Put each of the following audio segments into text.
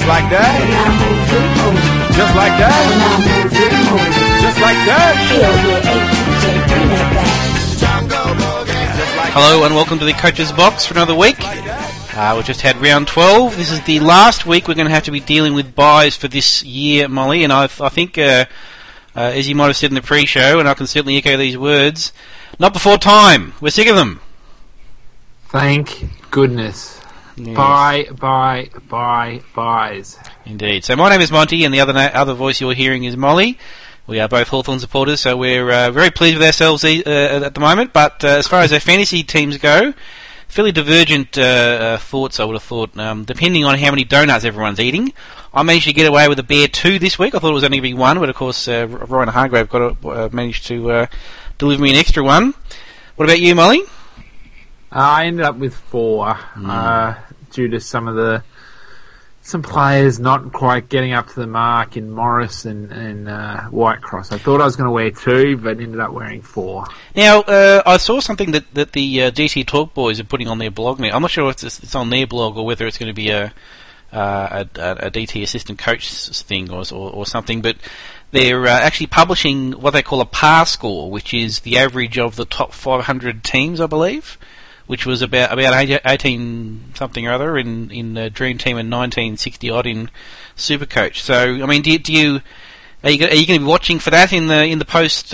like that. Just like that. Just like that. Hello and welcome to the Coach's Box for another week. We just had round 12. This is the last week we're going to have to be dealing with buys for this year, Molly, and I think, as you might have said in the pre-show, and I can certainly echo these words, not before time. We're sick of them. Thank goodness. Yes. Buys. Indeed. So my name is Monty, and the other voice you're hearing is Molly. We are both Hawthorn supporters, so we're very pleased with ourselves at the moment. But as far as our fantasy teams go, fairly divergent thoughts, I would have thought, depending on how many donuts everyone's eating. I managed to get away with a bare 2 this week. I thought it was only going to be 1, but of course Ryan Hargrave managed to deliver me an extra one. What about you, Molly? I ended up with 4 due to some players not quite getting up to the mark in Morris and Whitecross. I thought I was going to wear 2, but ended up wearing 4. Now, I saw something that the GT Talk boys are putting on their blog now. I'm not sure if it's on their blog or whether it's going to be a DT assistant coach thing or something, but they're actually publishing what they call a PAR score, which is the average of the top 500 teams, I believe, which was about 18 something or other in Dream Team and 1960 odd in Supercoach. So, I mean, are you going to be watching for that in the post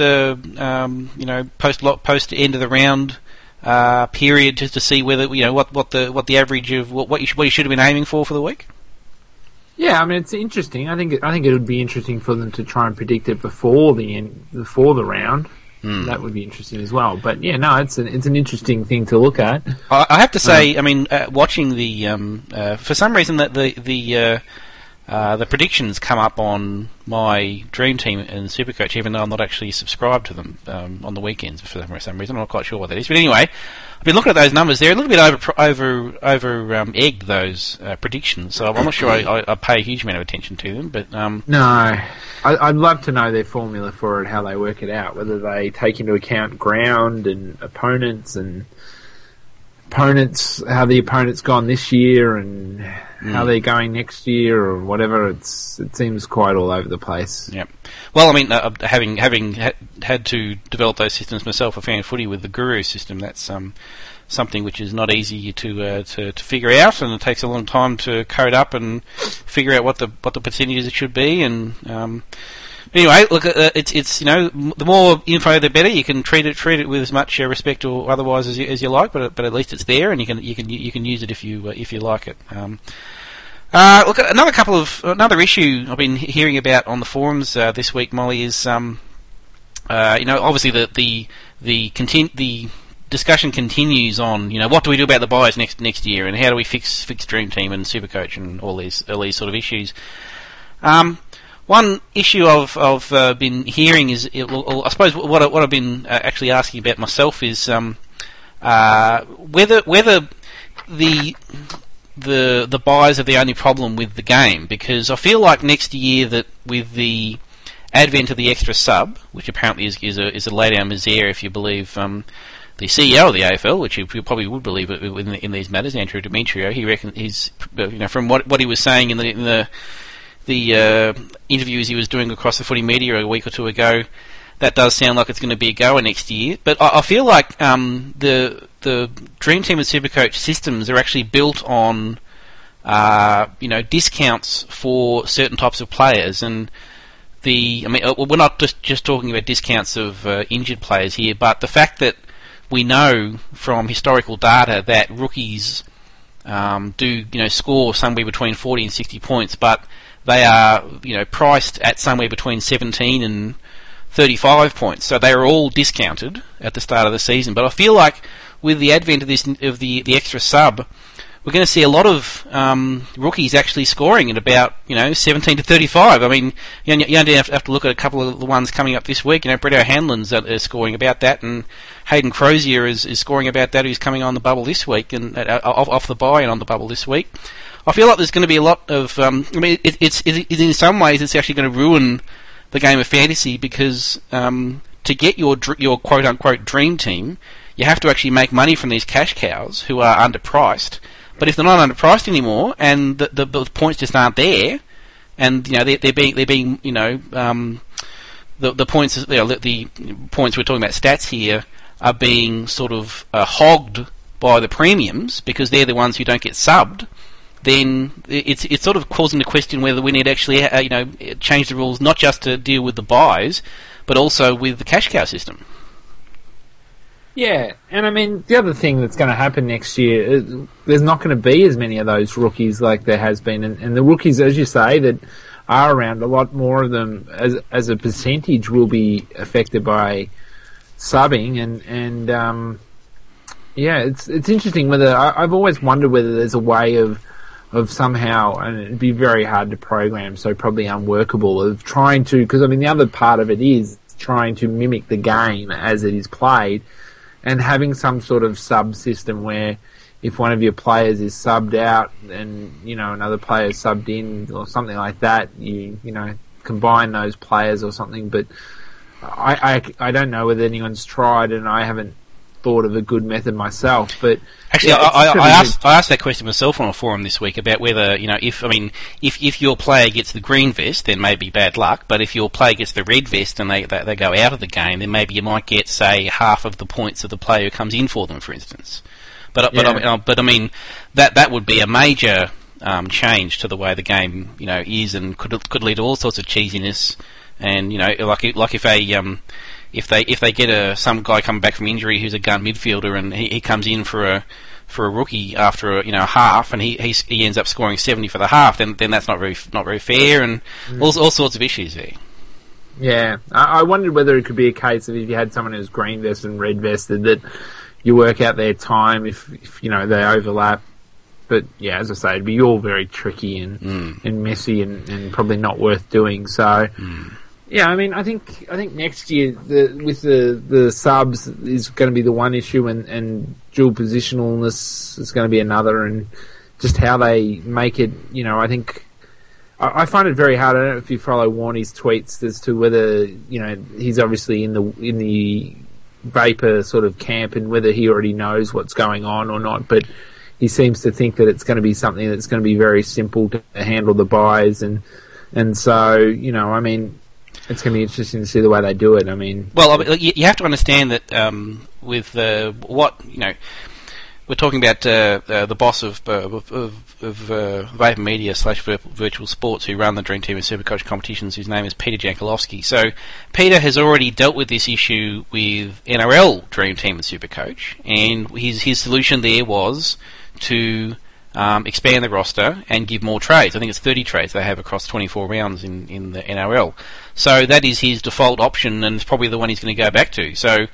post end of the round period, just to see whether what the average of what you should have been aiming for the week? Yeah, I mean, it's interesting. I think it would be interesting for them to try and predict it before the round. That would be interesting as well. But yeah, no, it's an interesting thing to look at. I have to say, I mean, watching the for some reason that the predictions come up on my Dream Team and Supercoach, even though I'm not actually subscribed to them on the weekends for some reason. I'm not quite sure what that is. But anyway, I've been looking at those numbers. They're a little bit over egged, those predictions. So I'm not sure I pay a huge amount of attention to them. But no, I'd love to know their formula for it, how they work it out, whether they take into account ground and opponents, how the opponent's gone this year and how they're going next year or whatever. It seems quite all over the place. Yeah. Well, I mean, having had to develop those systems myself for fan footy with the Guru system, that's something which is not easy to figure out, and it takes a long time to code up and figure out what the percentages it should be. And anyway, look, it's the more info the better. You can treat it with as much respect or otherwise as you like, but at least it's there, and you can use it if you like it. Look, another issue I've been hearing about on the forums this week, Molly, is obviously the discussion continues on what do we do about the buys next year, and how do we fix Dream Team and Supercoach and all these sort of issues. One issue I've been hearing is, I suppose what I've been actually asking about myself is whether the buys are the only problem with the game, because I feel like next year that with the advent of the extra sub, which apparently is a lay-down misere if you believe the CEO of the AFL, which you probably would believe in these matters, Andrew Demetrio. He reckons from what he was saying in the interviews he was doing across the footy media a week or two ago, that does sound like it's going to be a goer next year. But I feel like the Dream Team and Supercoach systems are actually built on discounts for certain types of players, and we're not just talking about discounts of injured players here, but the fact that we know from historical data that rookies do score somewhere between 40 and 60 points, but they are priced at somewhere between 17 and 35 points, so they are all discounted at the start of the season. But I feel like with the advent of the extra sub, we're going to see a lot of rookies actually scoring at about 17 to 35. I mean, you only have to look at a couple of the ones coming up this week. Brett O'Hanlon's scoring about that, and Hayden Crozier is scoring about that, who's coming on the bubble this week and off the bye and on the bubble this week. I feel like there's going to be a lot of. It's in some ways it's actually going to ruin the game of fantasy, because to get your quote unquote dream team, you have to actually make money from these cash cows who are underpriced But if they're not underpriced anymore, and the points just aren't there, and they're being the points the points we're talking about, stats here, are being sort of hogged by the premiums because they're the ones who don't get subbed, then it's sort of causing the question whether we need to actually change the rules, not just to deal with the buys, but also with the cash cow system. Yeah, and I mean, the other thing that's going to happen next year, there's not going to be as many of those rookies like there has been, and the rookies, as you say, that are around, a lot more of them as a percentage will be affected by subbing, and it's interesting whether I've always wondered whether there's a way of somehow, and it'd be very hard to program, so probably unworkable, of trying to, because I mean the other part of it is trying to mimic the game as it is played, and having some sort of sub system where if one of your players is subbed out and another player is subbed in or something like that, you combine those players or something. But I don't know whether anyone's tried, and I haven't thought of a good method myself. But actually, I asked that question myself on a forum this week about whether if your player gets the green vest, then maybe bad luck. But if your player gets the red vest and they go out of the game, then maybe you might get, say, half of the points of the player who comes in for them, for instance. But I mean that would be a major change to the way the game is, and could lead to all sorts of cheesiness. And like if they get some guy coming back from injury who's a gun midfielder, and he comes in for a rookie after a half, and he ends up scoring 70 for the half, then that's not very fair, and all sorts of issues there. Yeah, I wondered whether it could be a case of if you had someone who's green vested and red vested, that you work out their time if they overlap. But yeah, as I say, it'd be all very tricky and messy and probably not worth doing. So yeah, I mean, I think next year with the subs is going to be the one issue, and dual positionalness is going to be another, and just how they make it. I think I find it very hard. I don't know if you follow Warnie's tweets as to whether he's obviously in the Vapor sort of camp, and whether he already knows what's going on or not, but he seems to think that it's going to be something that's going to be very simple to handle the buys, and so I mean, it's going to be interesting to see the way they do it. I mean, well, you have to understand that with we're talking about the boss of Vapor Media / Virtual Sports, who run the Dream Team and Supercoach competitions, whose name is Peter Jankelowski. So Peter has already dealt with this issue with NRL Dream Team and Supercoach, and his solution there was to expand the roster and give more trades. I think it's 30 trades they have across 24 rounds in the NRL. So that is his default option, and it's probably the one he's going to go back to. So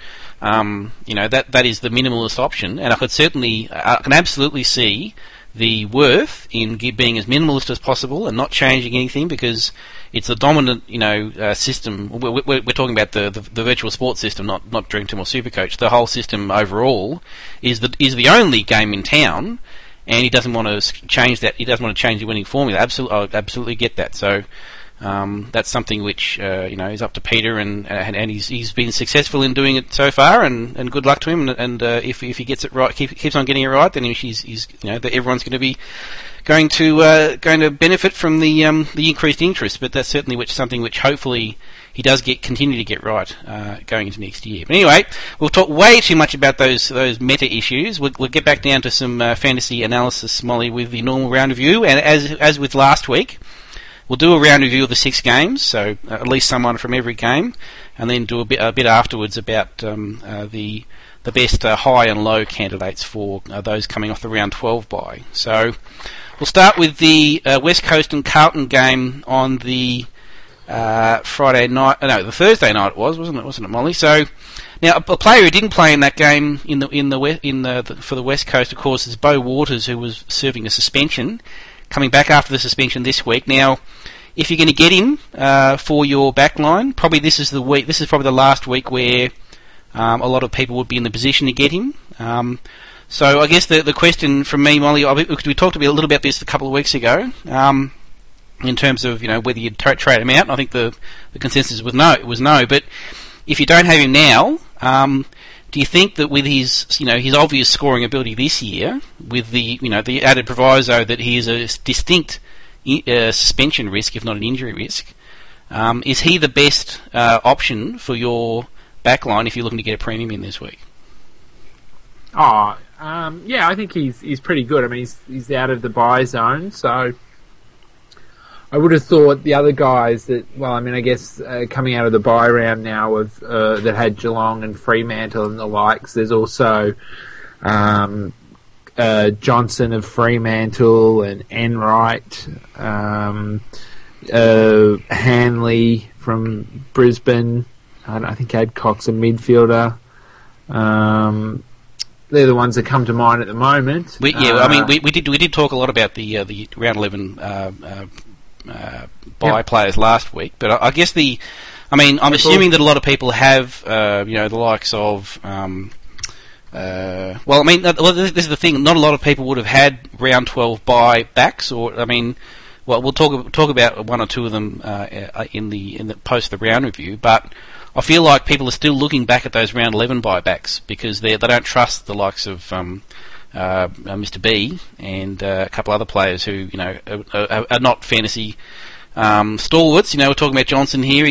that is the minimalist option, and I can absolutely see the worth in being as minimalist as possible and not changing anything, because it's a dominant system. We're talking about the virtual sports system, not Dream Team or Supercoach. The whole system overall is the only game in town, and he doesn't want to change that. He doesn't want to change the winning formula. I absolutely get that. So that's something which is up to Peter, and he's been successful in doing it so far, and good luck to him. And if he gets it right, keeps on getting it right, then he's that everyone's going to be going to benefit from the increased interest. But that's certainly something which hopefully he does continue to get right going into next year. But anyway, we'll talk way too much about those meta issues. We'll get back down to some fantasy analysis, Molly, with the normal round review, and as with last week, we'll do a round review of the 6 games, so at least someone from every game, and then do a bit afterwards about the best high and low candidates for those coming off the round 12 bye. So we'll start with the West Coast and Carlton game on the Friday night. No, the Thursday night it was, wasn't it, Molly? So now a player who didn't play in that game for the West Coast, of course, is Beau Waters, who was serving a suspension, coming back after the suspension this week. Now, if you're going to get him for your backline, probably this is probably the last week where a lot of people would be in the position to get him. So I guess the question from me, Molly, we talked a little about this a couple of weeks ago, in terms of whether you'd trade him out. And I think the consensus was no. But if you don't have him now, do you think that with his obvious scoring ability this year, with the added proviso that he is a distinct suspension risk, if not an injury risk, is he the best option for your backline if you're looking to get a premium in this week? Yeah, I think he's pretty good. I mean, he's out of the buy zone, so I would have thought the other guys I guess coming out of the buy round now of that had Geelong and Fremantle and the likes. There's also Johnson of Fremantle and Enright, Hanley from Brisbane. I think Adcock's a midfielder. They're the ones that come to mind at the moment. We did talk a lot about the round 11 buy players last week, but I guess I'm assuming that a lot of people have the likes of. This is the thing. Not a lot of people would have had round 12 buy backs, we'll talk about one or two of them in the post the round review, but I feel like people are still looking back at those round 11 buybacks because they don't trust the likes of Mr. B and a couple other players who are not fantasy stalwarts. We're talking about Johnson here.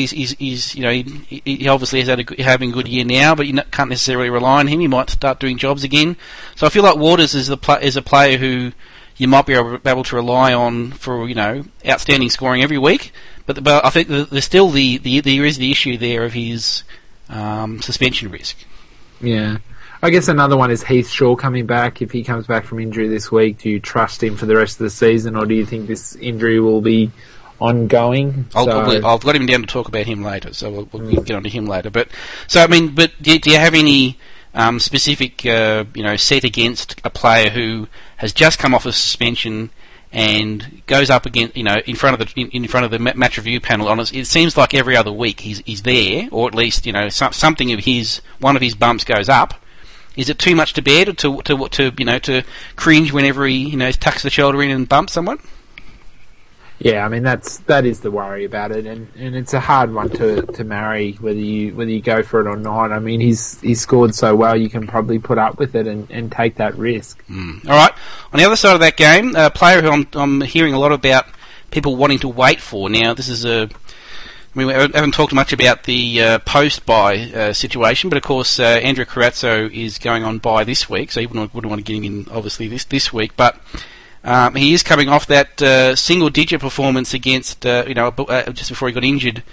He obviously is having a good year now, but you can't necessarily rely on him. He might start doing jobs again. So I feel like Waters is a player who you might be able to rely on for outstanding scoring every week. But I think there's still there is the issue there of his suspension risk. Yeah. I guess another one is Heath Shaw coming back. If he comes back from injury this week, do you trust him for the rest of the season, or do you think this injury will be ongoing? I've got him down to talk about him later, so we'll get on to him later. But do you have any specific set against a player who has just come off a suspension and goes up against in front of the match review panel on us? It seems like every other week he's there, or at least something of one of his bumps goes up. Is it too much to bear to cringe whenever he tucks the shoulder in and bumps someone? Yeah, I mean that is the worry about it, and it's a hard one to marry whether you go for it or not. I mean he's scored so well, you can probably put up with it and take that risk. All right. On the other side of that game, a player who I'm hearing a lot about people wanting to wait for. Now this is we haven't talked much about the post-buy situation, but of course Andrew Carazzo is going on buy this week, so you wouldn't want to get him in obviously this week, but he is coming off that single-digit performance against just before he got injured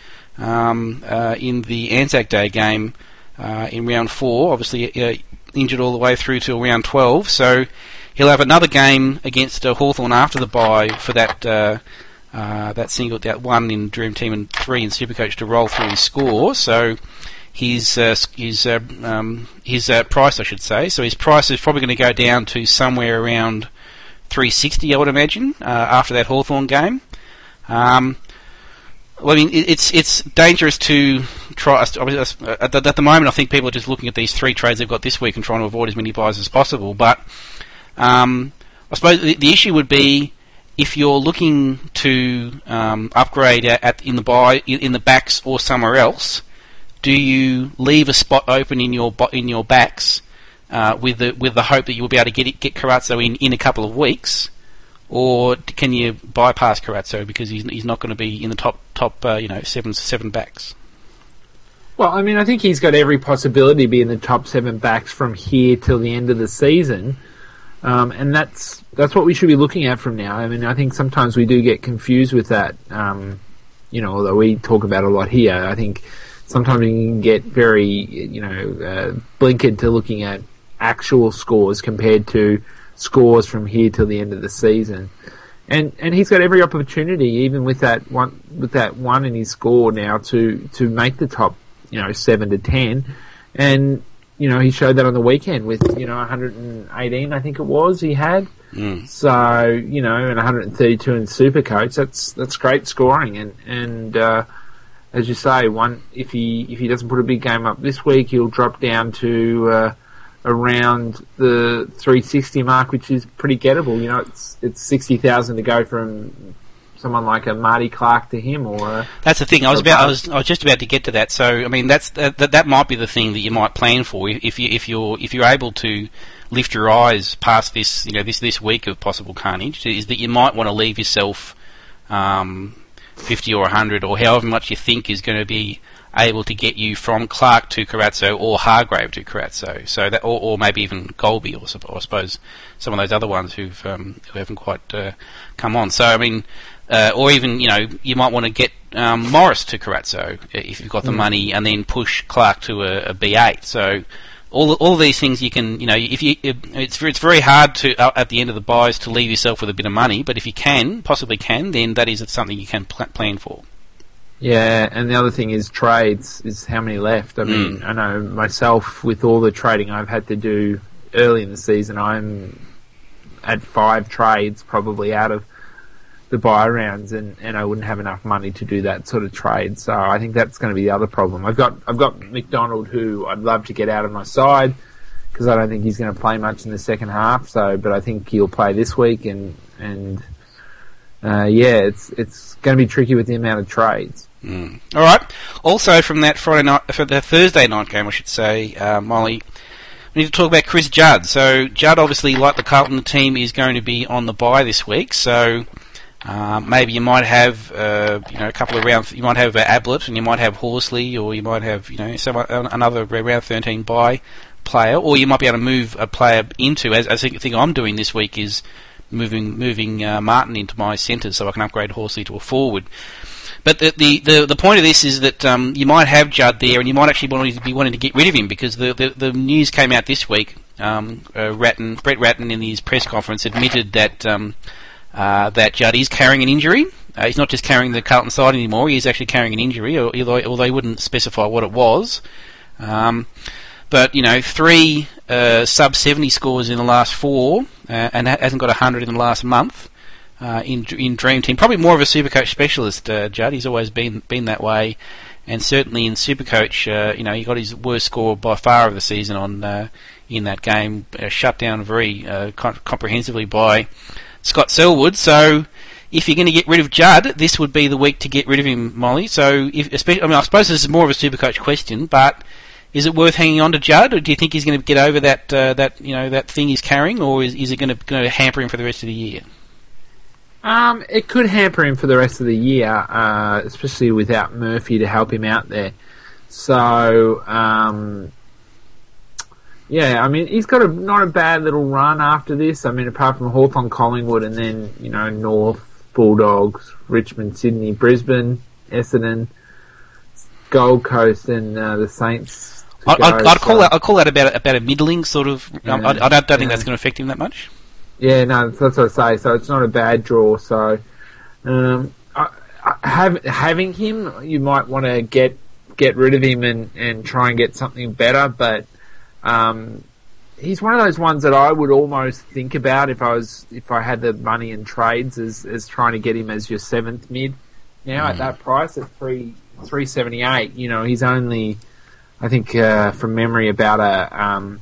in the Anzac Day game in round 4. Obviously injured all the way through to round 12, so he'll have another game against Hawthorn after the bye for that one in Dream Team and 3 in Supercoach to roll through his score. So his price, I should say. So his price is probably going to go down to somewhere around 360, I would imagine, after that Hawthorn game. It's dangerous to try. At the moment, I think people are just looking at these 3 trades they've got this week and trying to avoid as many buys as possible. But I suppose the issue would be if you're looking to upgrade in the backs or somewhere else. Do you leave a spot open in your backs with the hope that you'll be able to get Carazzo in a couple of weeks, or can you bypass Carazzo because he's not going to be in the top 7 backs? Well, I mean, I think he's got every possibility to be in the top 7 backs from here till the end of the season, and that's what we should be looking at from now. I mean, I think sometimes we do get confused with that. Although we talk about it a lot here, I think sometimes you can get very blinkered to looking at actual scores compared to scores from here till the end of the season, and he's got every opportunity, even with that one in his score now, to make the top 7 to 10, and he showed that on the weekend with 118 I think it was he had. So and 132 in Supercoach. That's great scoring, and as you say, if he doesn't put a big game up this week, he'll drop down to around the 360 mark, which is pretty gettable. It's 60,000 to go from someone like a Marty Clark to him, or that's the thing. I was just about to get to that. So I mean, that might be the thing that you might plan for if you're able to lift your eyes past this, this week of possible carnage, is that you might want to leave yourself 50 or 100 or however much you think is going to be able to get you from Clark to Carazzo or Hargrave to Carazzo. So that, or maybe even Golby, or I suppose some of those other ones who haven't quite come on. So I mean, or even you might want to get Morris to Carazzo if you've got the money, and then push Clark to a B8. So all these things you can, it's very hard to at the end of the buys to leave yourself with a bit of money, but if you possibly can, then that is something you can plan for. Yeah, and the other thing is trades, is how many left. I mean, I know myself, with all the trading I've had to do early in the season, I'm at 5 trades probably out of the buy rounds, and I wouldn't have enough money to do that sort of trade. So I think that's going to be the other problem. I've got McDonald, who I'd love to get out of my side, because I don't think he's going to play much in the second half. But I think he'll play this week, and it's going to be tricky with the amount of trades. All right. Also, from that Thursday night game, I should say, Molly, we need to talk about Chris Judd. So Judd, obviously, like the Carlton team, is going to be on the bye this week. So maybe you might have a couple of rounds. You might have Ablett, and you might have Horsley, or you might have another round 13 bye player, or you might be able to move a player into. As I think I'm doing this week is moving Martin into my centres, so I can upgrade Horsley to a forward. But the point of this is that you might have Judd there, and you might actually be wanting to get rid of him, because the news came out this week. Brett Ratton in his press conference admitted that that Judd is carrying an injury. He's not just carrying the Carlton side anymore; he's actually carrying an injury, although he wouldn't specify what it was. But 3 sub 70 scores in the last 4, and hasn't got 100 in the last month. In Dream Team, probably more of a Supercoach specialist, Judd. He's always been that way, and certainly in Supercoach, he got his worst score by far of the season on in that game, shut down very comprehensively by Scott Selwood. So, if you're going to get rid of Judd, this would be the week to get rid of him, Molly. So, I suppose this is more of a Supercoach question, but is it worth hanging on to Judd, or do you think he's going to get over that thing he's carrying, or is it going to hamper him for the rest of the year? It could hamper him for the rest of the year, especially without Murphy to help him out there. So, he's got not a bad little run after this. I mean, apart from Hawthorn, Collingwood, and then, North, Bulldogs, Richmond, Sydney, Brisbane, Essendon, Gold Coast, and the Saints. I'd call that about a middling sort of. Yeah, I don't think that's going to affect him that much. Yeah, no, that's what I say. So it's not a bad draw. So having him, you might want to get rid of him and try and get something better. But he's one of those ones that I would almost think about if I had the money in trades as trying to get him as your 7th mid. Now at that price at $378, he's only, I think from memory, about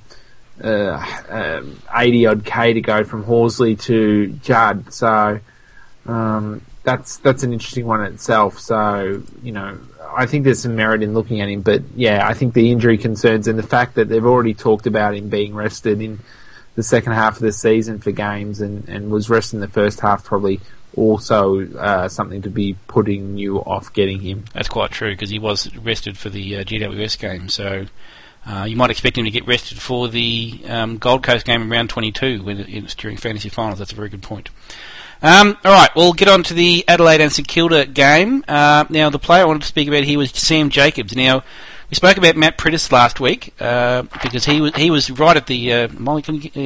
80 odd K to go from Horsley to Judd. So that's an interesting one in itself. So I think there's some merit in looking at him, but yeah, I think the injury concerns and the fact that they've already talked about him being rested in the second half of the season for games and was rested in the first half, probably also something to be putting you off getting him. That's quite true, because he was rested for the GWS game, so you might expect him to get rested for the Gold Coast game in round 22 when it was during fantasy finals. That's a very good point. Alright, we'll get on to the Adelaide and St Kilda game. Now, the player I wanted to speak about here was Sam Jacobs. Now, we spoke about Matt Priddis last week, because he was right at the Molly,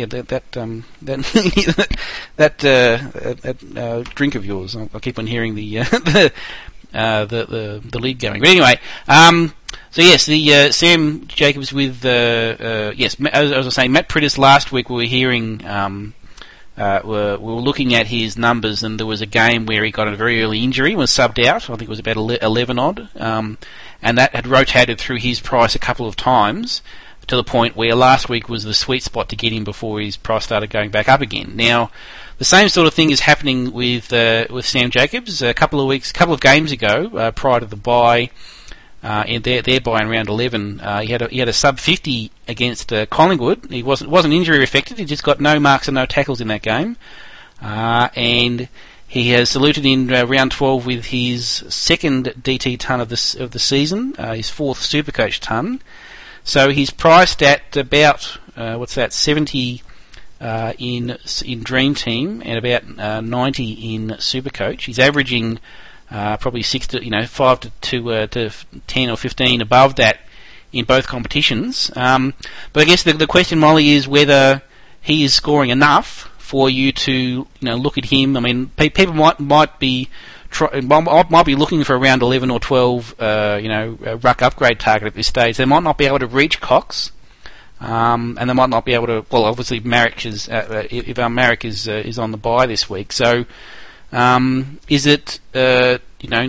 that drink of yours. I keep on hearing the lead going. But anyway, so yes, the Sam Jacobs with as I was saying, Matt Priddis last week. We were hearing we were looking at his numbers, and there was a game where he got a very early injury, was subbed out. I think it was about 11 odd, and that had rotated through his price a couple of times. to the point where last week was the sweet spot to get him before his price started going back up again. Now, the same sort of thing is happening with Sam Jacobs. A couple of games ago, prior to the bye, in their bye in round 11, he had a sub 50 against Collingwood. He wasn't injury affected. He just got no marks and no tackles in that game, and he has saluted in round 12 with his second DT ton of the season, his fourth Supercoach ton. So he's priced at about 70 in Dream Team and about 90 in Supercoach. He's averaging probably 5 to 10 or 15 above that in both competitions. But I guess the question, Molly, is whether he is scoring enough for you to look at him. I mean, people might be looking for a round 11 or 12, ruck upgrade target at this stage. They might not be able to reach Cox, and they might not be able to. Well, obviously, Marek is is on the bye this week. So, is it do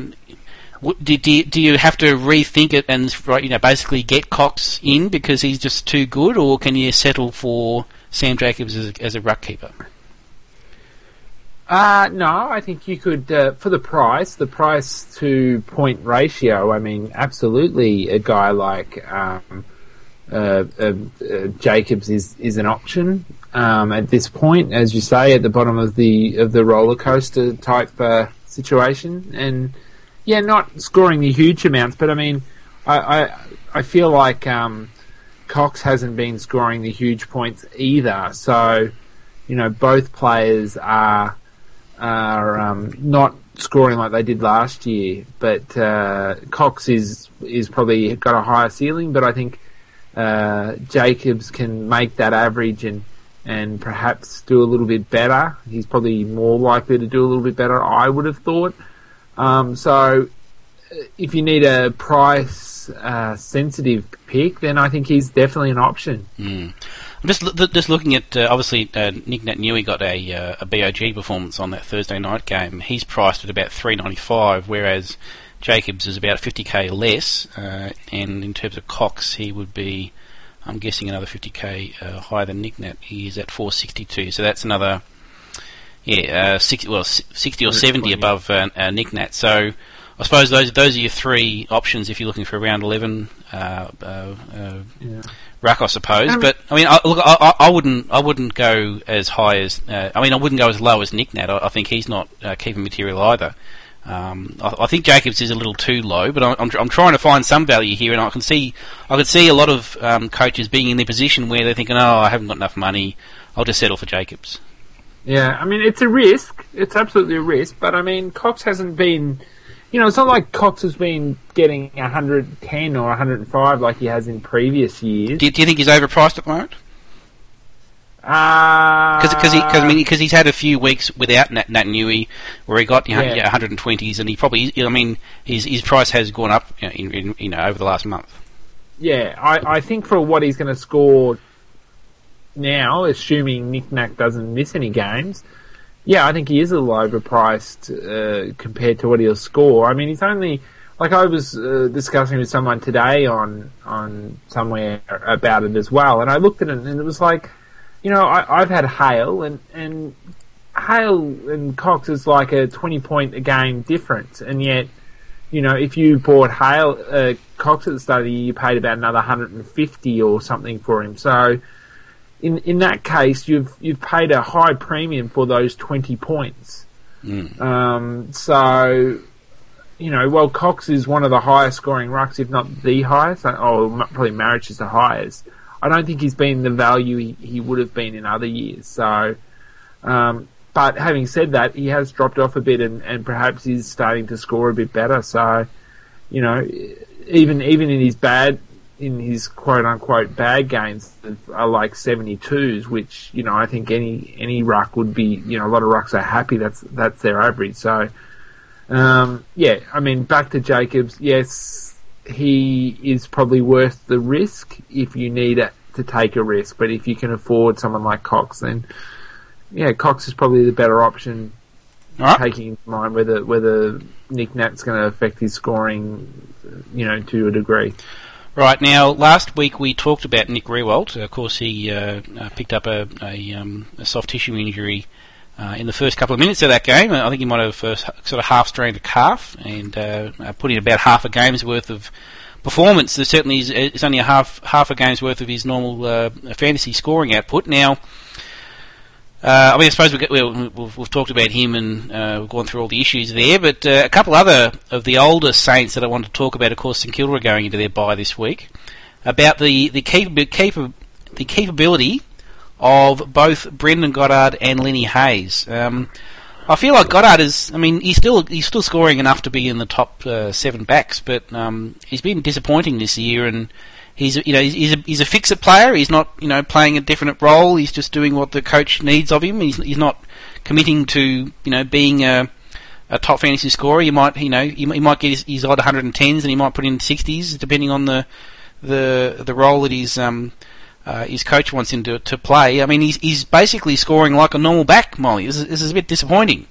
you have to rethink it and basically get Cox in because he's just too good, or can you settle for Sam Jacobs as a ruck keeper? No, I think you could, for the price to point ratio, I mean, absolutely a guy like Jacobs is an option at this point, as you say, at the bottom of the roller coaster type situation, and not scoring the huge amounts, but I mean, I feel like Cox hasn't been scoring the huge points either, so both players are not scoring like they did last year, but Cox is probably got a higher ceiling, but I think Jacobs can make that average and perhaps do a little bit better. He's probably more likely to do a little bit better, I would have thought. So if you need a price sensitive pick, then I think he's definitely an option. I'm just looking at obviously Nick Naitanui got a BOG performance on that Thursday night game. He's priced at about $3.95, whereas Jacobs is about 50k less, and in terms of Cox, he would be, I'm guessing, another 50k higher than Nick Nat. He is at $4.62, so that's another 60 or 70 above Nick Nat. So I suppose those are your three options if you're looking for a round 11 ruck, I suppose. But I mean, I wouldn't go as high as. I wouldn't go as low as Nick Nat. I think he's not keeping material either. I think Jacobs is a little too low, but I'm trying to find some value here, and I can see a lot of coaches being in their position where they're thinking, I haven't got enough money, I'll just settle for Jacobs. Yeah, I mean, it's a risk. It's absolutely a risk, but I mean, Cox hasn't been. It's not like Cox has been getting 110 or 105 like he has in previous years. Do you think he's overpriced at the moment? Because he's had a few weeks without Naitanui where he got 120s, and he probably, his price has gone up over the last month. Yeah, I think for what he's going to score now, assuming Nick Nat doesn't miss any games. Yeah, I think he is a little overpriced compared to what he'll score. I mean, he's only, like I was discussing with someone today on somewhere about it as well, and I looked at it and it was like, I've had Hale, and Hale and Cox is like a 20-point a game difference, and yet, if you bought Hale, Cox at the start of the year, you paid about another 150 or something for him. So, in that case, you've paid a high premium for those 20 points. While Cox is one of the highest scoring rucks, if not the highest, probably Marich is the highest, I don't think he's been the value he would have been in other years. So, but having said that, he has dropped off a bit and perhaps he's starting to score a bit better. So, even in his quote unquote bad games are like 72s, which, I think any ruck would be, a lot of rucks are happy that's their average. So, back to Jacobs. Yes, he is probably worth the risk if you need to take a risk, but if you can afford someone like Cox, then Cox is probably the better option. Right. Taking into mind whether Nick Nat's going to affect his scoring, to a degree. Right, now, last week we talked about Nick Riewoldt. Of course, he picked up a soft tissue injury in the first couple of minutes of that game. I think he might have sort of half-strained a calf and put in about half a game's worth of performance. There certainly is only half a game's worth of his normal fantasy scoring output. Now, I suppose we've talked about him and we've gone through all the issues there, but a couple other of the older Saints that I wanted to talk about, of course, St Kilda are going into their bye this week, about the capability of both Brendan Goddard and Lenny Hayes. I feel like Goddard he's still scoring enough to be in the top 7 backs, but he's been disappointing this year, and he's a fix-it player. He's not playing a definite role. He's just doing what the coach needs of him. He's not committing to being a top fantasy scorer. He might get his odd 110s and he might put in 60s depending on the role that his coach wants him to play. I mean, he's basically scoring like a normal back, Molly. This is a bit disappointing.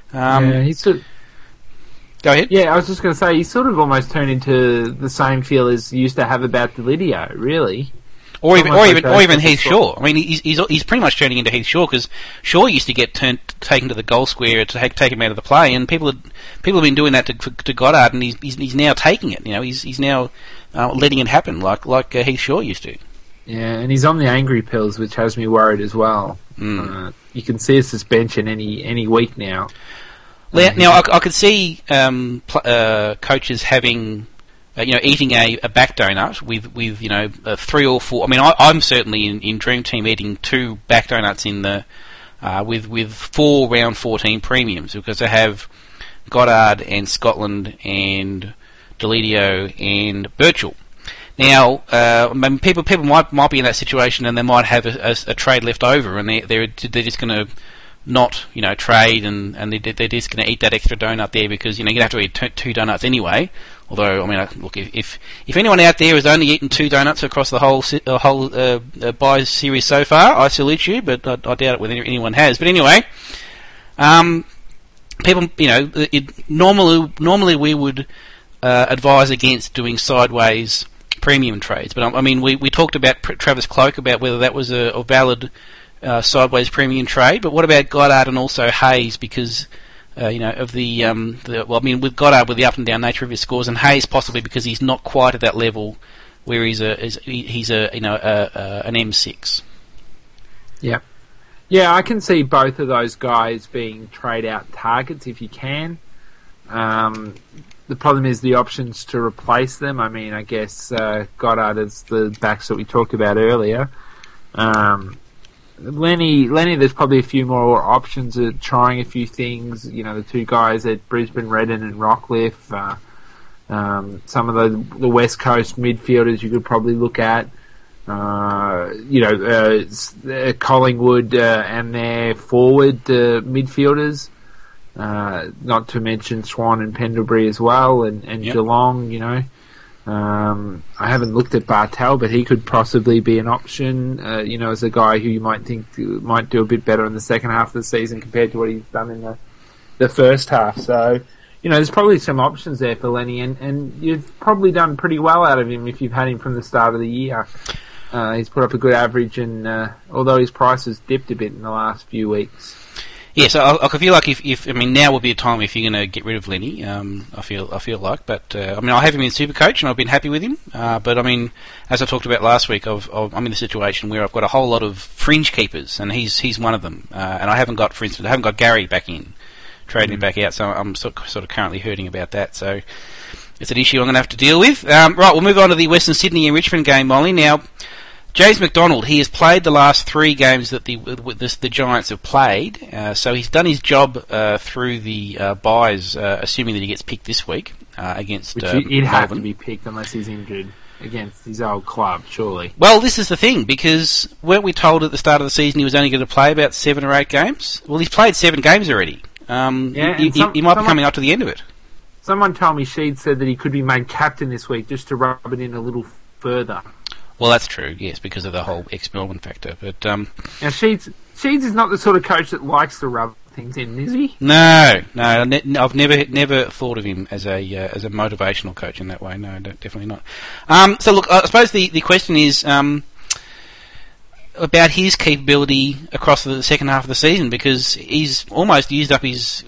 Go ahead. Yeah, I was just going to say, he's sort of almost turned into the same feel as he used to have about Delidio, really. Or even Heath Shaw. I mean, he's pretty much turning into Heath Shaw, because Shaw used to get taken to the goal square to take him out of the play, and people have been doing that to Goddard, and he's now taking it. He's now letting it happen like Heath Shaw used to. Yeah, and he's on the angry pills, which has me worried as well. You can see a suspension any week now. Now, I could see coaches having, eating a back donut with 3 or 4. I mean, I'm certainly in Dream Team eating 2 back donuts in the with 4 round 14 premiums, because I have Goddard and Scotland and Delidio and Birchall. Now, people might be in that situation, and they might have a trade left over, and they're just going to not trade, and they're just going to eat that extra donut there, because you have to eat 2 donuts anyway. Although, I mean, look, if anyone out there has only eaten 2 donuts across the whole buy series so far, I salute you, but I doubt it whether anyone has. But anyway, people, normally we would advise against doing sideways premium trades, but I mean, we talked about Travis Cloak, about whether that was a valid sideways premium trade. But what about Goddard and also Hayes, because of with Goddard, with the up and down nature of his scores, and Hayes possibly because he's not quite at that level where he's an M6. Yeah, I can see both of those guys being trade out targets if you can. The problem is the options to replace them. I mean, I guess Goddard is the backs that we talked about earlier. Lenny, there's probably a few more options at trying a few things. The 2 guys at Brisbane, Redden and Rockcliffe. Some of the West Coast midfielders you could probably look at. Collingwood and their forward midfielders. Not to mention Swan and Pendlebury as well, and yep. Geelong, I haven't looked at Bartel, but he could possibly be an option, as a guy who you might think might do a bit better in the second half of the season compared to what he's done in the first half. So, there's probably some options there for Lenny, and you've probably done pretty well out of him if you've had him from the start of the year. He's put up a good average, and although his price has dipped a bit in the last few weeks. Yeah, so I feel like if now would be a time if you're going to get rid of Lenny. I feel like, but I have him in Supercoach and I've been happy with him. But I mean, as I talked about last week, I'm in the situation where I've got a whole lot of fringe keepers, and he's one of them. And I haven't got Gary back in, trading him back out. So I'm sort of currently hurting about that. So it's an issue I'm going to have to deal with. Right, we'll move on to the Western Sydney and Richmond game, Molly. Now, James McDonald, he has played the last 3 games that the Giants have played, so he's done his job through the byes, assuming that he gets picked this week against Which he'd have to be picked unless he's injured against his old club, surely. Well, this is the thing, because weren't we told at the start of the season he was only going to play about 7 or 8 games? Well, he's played 7 games already. He might be coming up to the end of it. Someone told me Sheed said that he could be made captain this week just to rub it in a little further. Well, that's true, yes, because of the whole ex-Melbourne factor. But now, Sheeds is not the sort of coach that likes to rub things in, is he? No. I've never thought of him as a motivational coach in that way. No, definitely not. So look, I suppose the question is about his capability across the second half of the season, because he's almost used up his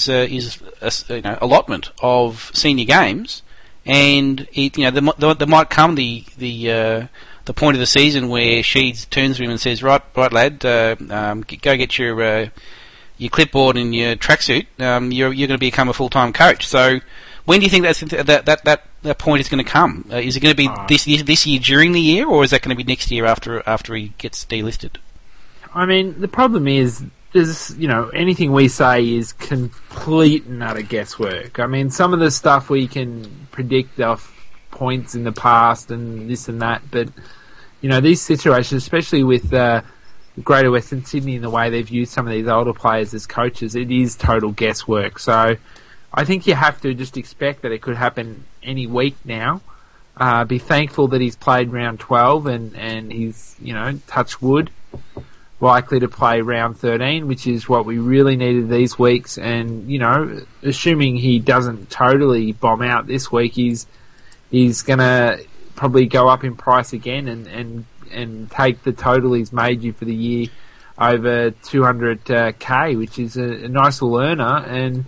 allotment of senior games, and there might come the point of the season where Sheeds turns to him and says, right lad, go get your clipboard and your tracksuit. You're going to become a full-time coach. So when do you think that point is going to come? Is it going to be this year during the year, or is that going to be next year after he gets delisted? I mean, the problem is, anything we say is complete and utter guesswork. I mean, some of the stuff we can predict off points in the past and this and that, but these situations, especially with Greater Western Sydney and the way they've used some of these older players as coaches, it is total guesswork. So I think you have to just expect that it could happen any week now. Be thankful that he's played round 12 and he's, touch wood, likely to play round 13, which is what we really needed these weeks. And, assuming he doesn't totally bomb out this week, he's going to probably go up in price again and take the total he's made you for the year over 200k, which is a nice little earner. And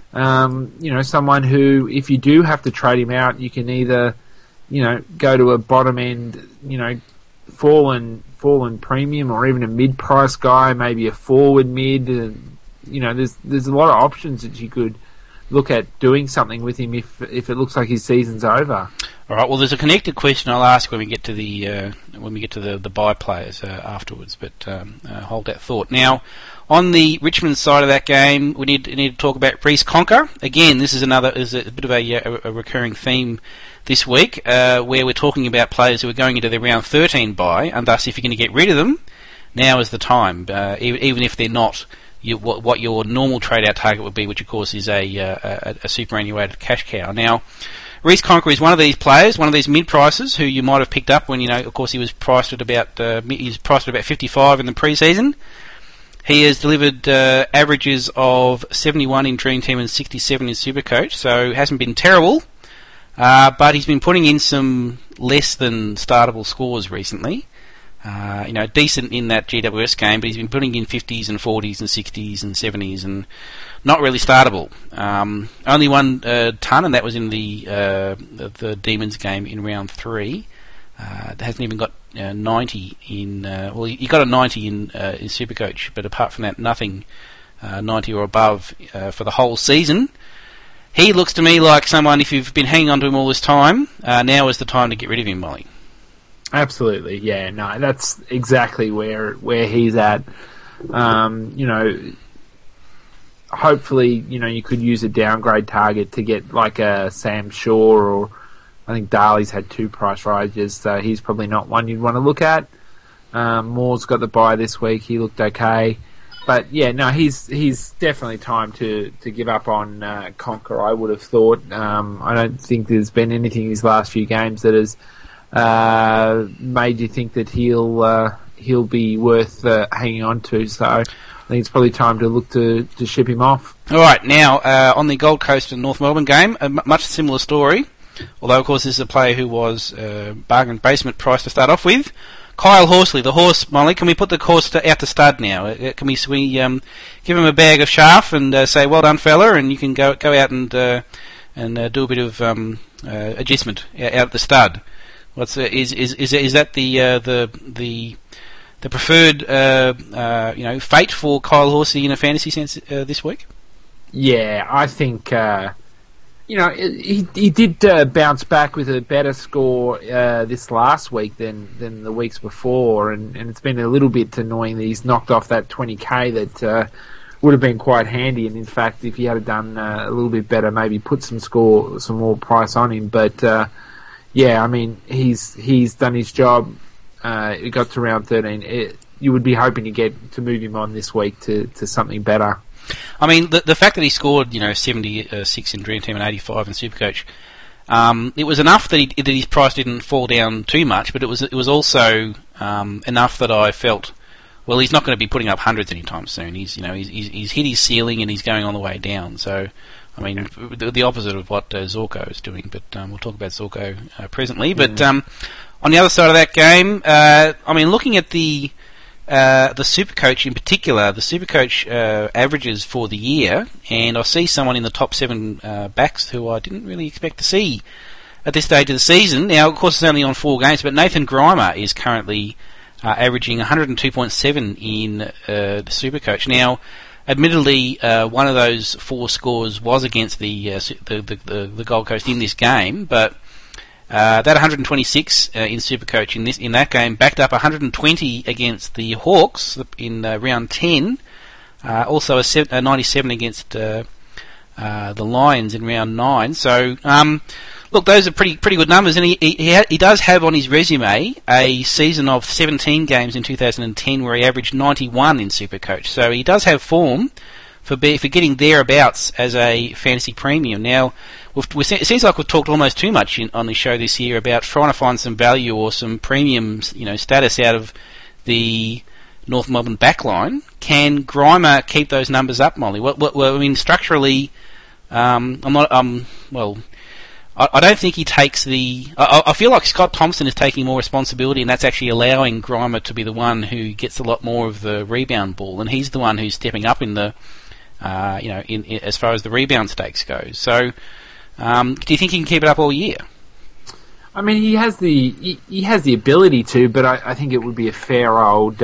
someone who, if you do have to trade him out, you can either, go to a bottom end, fallen premium, or even a mid-price guy, maybe a forward mid. There's a lot of options that you could look at doing something with him if it looks like his season's over. All right. Well, there's a connected question I'll ask when we get to the buy players afterwards. But hold that thought. Now, on the Richmond side of that game, we need to talk about Reece Conker. Again, this is a bit of a recurring theme this week, where we're talking about players who are going into their round 13 buy, and thus, if you're going to get rid of them, now is the time, even if they're not what your normal trade-out target would be, which of course is a superannuated cash cow. Now, Reece Conker is one of these players, one of these mid-prices who you might have picked up when, of course, he was priced at about 55 in the pre-season. He has delivered averages of 71 in Dream Team and 67 in Supercoach, so hasn't been terrible, but he's been putting in some less than startable scores recently. Decent in that GWS game, but he's been putting in 50s and 40s and 60s and 70s and not really startable. Only one ton, and that was in the Demons game in round 3. Hasn't even got 90 in... he got a 90 in Supercoach, but apart from that, nothing 90 or above for the whole season. He looks to me like someone, if you've been hanging on to him all this time, now is the time to get rid of him, Molly. Absolutely, yeah, no, that's exactly where he's at. Hopefully, you could use a downgrade target to get like a Sam Shaw, or I think Darley's had 2 price rises, so he's probably not one you'd want to look at. Moore's got the bye this week, he looked okay. But yeah, no, he's definitely time to give up on Conker, I would have thought. I don't think there's been anything in his last few games that has made you think that he'll be worth hanging on to. So I think it's probably time to look to ship him off. All right, now on the Gold Coast and North Melbourne game, a much similar story. Although of course this is a player who was bargain basement price to start off with. Kyle Horsley, the horse, Molly. Can we put the horse out to stud now? Can we give him a bag of chaff and say, "Well done, fella," and you can go out and do a bit of adjustment out at the stud? Is that the preferred fate for Kyle Horsley in a fantasy sense this week? Yeah, I think he did bounce back with a better score this last week than the weeks before, and it's been a little bit annoying that he's knocked off that 20k that would have been quite handy. And in fact, if he had done a little bit better, maybe put some more price on him. But yeah, I mean, he's done his job. He got to round 13. You would be hoping to move him on this week to something better. I mean, the fact that he scored 76 in Dream Team and 85 in Supercoach, it was enough that his price didn't fall down too much, but it was also enough that I felt well, he's not going to be putting up hundreds anytime soon. He's hit his ceiling and he's going on the way down. So, I mean, the opposite of what Zorko is doing. But we'll talk about Zorko presently. But on the other side of that game, I mean, looking at the Supercoach in particular, the Supercoach averages for the year, and I see someone in the top 7 backs who I didn't really expect to see at this stage of the season. Now, of course, it's only on 4 games, but Nathan Grimer is currently averaging 102.7 in the Supercoach. Now, admittedly, one of those 4 scores was against the Gold Coast in this game, but that 126 in Supercoach in that game backed up 120 against the Hawks in round 10. Also a 97 against the Lions in round 9. So, look, those are pretty good numbers, and he does have on his resume a season of 17 games in 2010 where he averaged 91 in Supercoach. So he does have form for getting thereabouts as a fantasy premium. Now, it seems like we've talked almost too much on the show this year about trying to find some value or some premium, status out of the North Melbourne backline. Can Grimer keep those numbers up, Molly? Well, I mean, structurally, I don't think he takes I feel like Scott Thompson is taking more responsibility, and that's actually allowing Grimer to be the one who gets a lot more of the rebound ball, and he's the one who's stepping up in the, in as far as the rebound stakes goes. So, do you think he can keep it up all year? I mean, he has the ability to, but I think it would be a fair old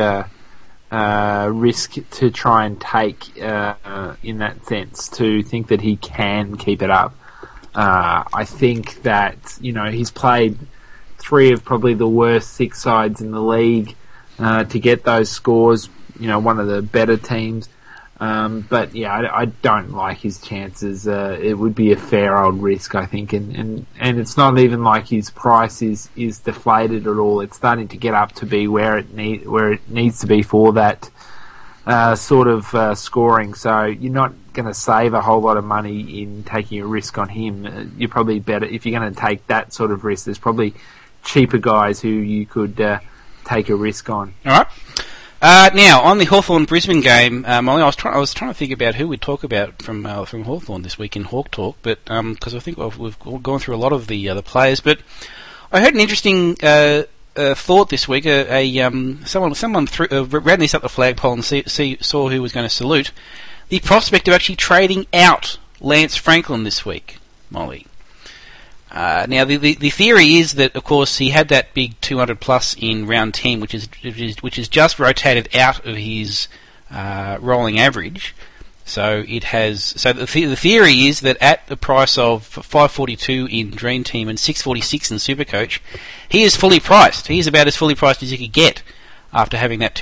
risk to try and take in that sense, to think that he can keep it up. I think that, he's played 3 of probably the worst 6 sides in the league to get those scores, one of the better teams. But yeah, I don't like his chances. It would be a fair old risk, I think, and it's not even like his price is deflated at all. It's starting to get up to be where it needs to be for that sort of scoring. So you're not going to save a whole lot of money in taking a risk on him. You're probably better if you're going to take that sort of risk. There's probably cheaper guys who you could take a risk on. All right. Now, on the Hawthorn-Brisbane game, Molly, I was trying to think about who we'd talk about from Hawthorn this week in Hawk Talk, but because I think we've gone through a lot of the players. But I heard an interesting thought this week. Someone ran this up the flagpole and saw who was going to salute the prospect of actually trading out Lance Franklin this week, Molly. Now, the theory is that, of course, he had that big 200 plus in round 10, which is just rotated out of his rolling average. So it has. So the theory is that at the price of $542 in Dream Team and $646 in Supercoach, he is fully priced. He is about as fully priced as you could get after having that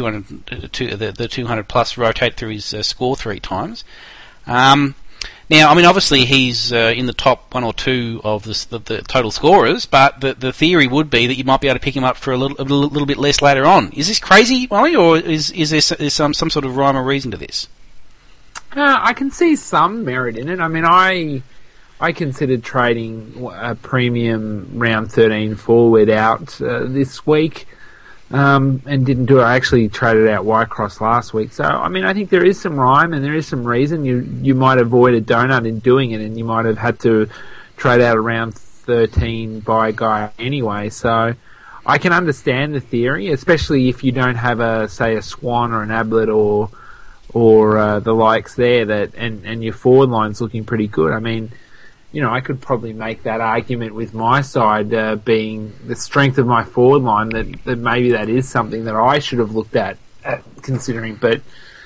200 plus rotate through his score 3 times. Now, I mean, obviously he's in the top 1 or 2 of the total scorers, but the theory would be that you might be able to pick him up for a little bit less later on. Is this crazy, Molly, or is there some sort of rhyme or reason to this? I can see some merit in it. I mean, I considered trading a premium round 13 forward out this week. And didn't do it. I actually traded out Whitecross last week. So, I mean, I think there is some rhyme and there is some reason. You might avoid a donut in doing it, and you might have had to trade out around 13 by a guy anyway. So, I can understand the theory, especially if you don't have a Swan or an Ablett or the likes there and your forward line's looking pretty good. I mean, I could probably make that argument with my side being the strength of my forward line that maybe that is something that I should have looked at considering. But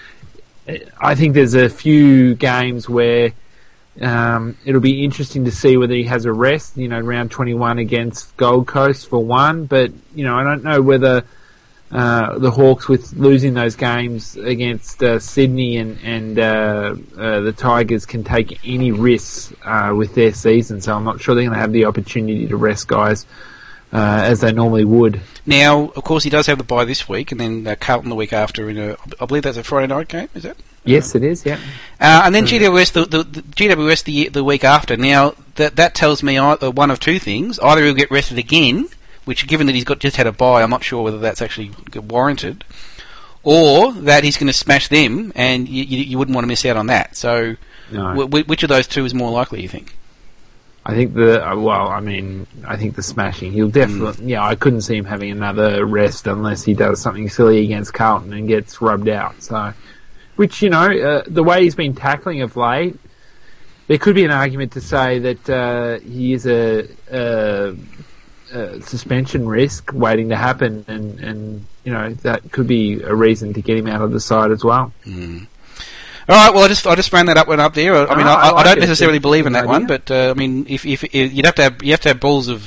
I think there's a few games where it'll be interesting to see whether he has a rest. Round 21 against Gold Coast for one, but I don't know whether the Hawks, with losing those games against Sydney and the Tigers, can take any risks with their season. So I'm not sure they're going to have the opportunity to rest guys as they normally would. Now, of course, he does have the bye this week, and then Carlton the week after. I believe that's a Friday night game. Is it? Yes, it is. Yeah. And then GWS the GWS the week after. Now that tells me one of two things: either he'll get rested again, which, given that he's just had a bye, I'm not sure whether that's actually warranted, or that he's going to smash them, and you wouldn't want to miss out on that. So, No. Which of those two is more likely, you think? I think I think the smashing. He'll definitely. Yeah, I couldn't see him having another rest unless he does something silly against Carlton and gets rubbed out. So, which the way he's been tackling of late, there could be an argument to say that he is a suspension risk waiting to happen, and that could be a reason to get him out of the side as well. Mm. All right, well, I just ran that up there. I mean, I don't necessarily believe in that one, but I mean, if you have to have balls of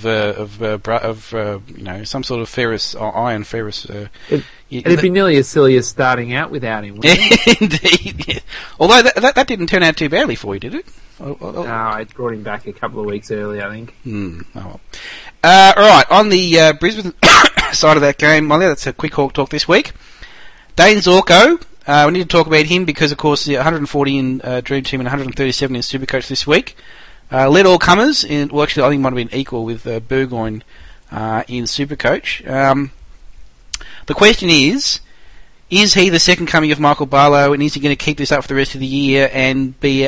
some sort of ferrous or iron ferrous. It'd be nearly as silly as starting out without him. Wouldn't it? Indeed. Yeah. Although that didn't turn out too badly for you, did it? No, I brought him back a couple of weeks early, I think. Oh well. All right, on the Brisbane side of that game, well, that's a quick Hawk talk this week. Dane Zorko. We need to talk about him because, of course, 140 in Dream Team and 137 in Supercoach this week. Led all comers, actually, I think it might have been equal with Burgoyne in Supercoach. The question is he the second coming of Michael Barlow, and is he going to keep this up for the rest of the year and be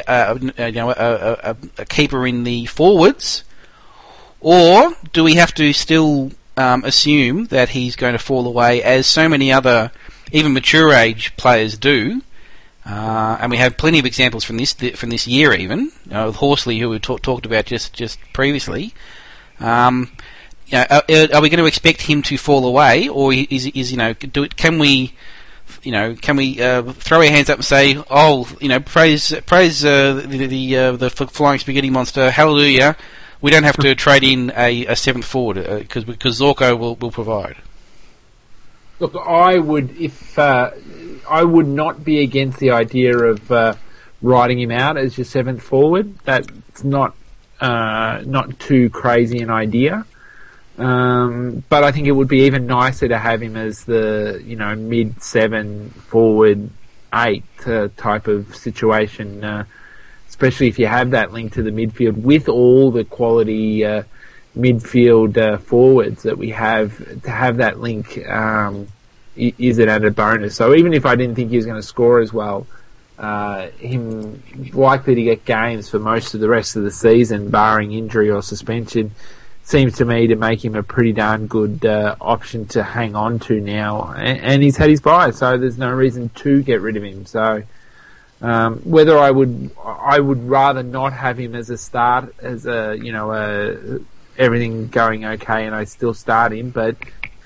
a keeper in the forwards? Or do we have to still assume that he's going to fall away, as so many other even mature age players do, and we have plenty of examples from this year even, with Horsley, who we talked about just previously. Are we going to expect him to fall away, or can we throw our hands up and say, praise the flying spaghetti monster, hallelujah, we don't have to trade in a seventh forward because Zorko will provide. Look, I would not be against the idea of writing him out as your seventh forward. That's not too crazy an idea. But I think it would be even nicer to have him as the mid-7 forward 8 type of situation, especially if you have that link to the midfield with all the quality midfield forwards that we have. To have that link is an added bonus. So even if I didn't think he was going to score as well, him likely to get games for most of the rest of the season, barring injury or suspension, seems to me to make him a pretty darn good option to hang on to now. And he's had his bye, so there's no reason to get rid of him. So whether I would rather not have him as a start, as everything going okay, and I still start him, but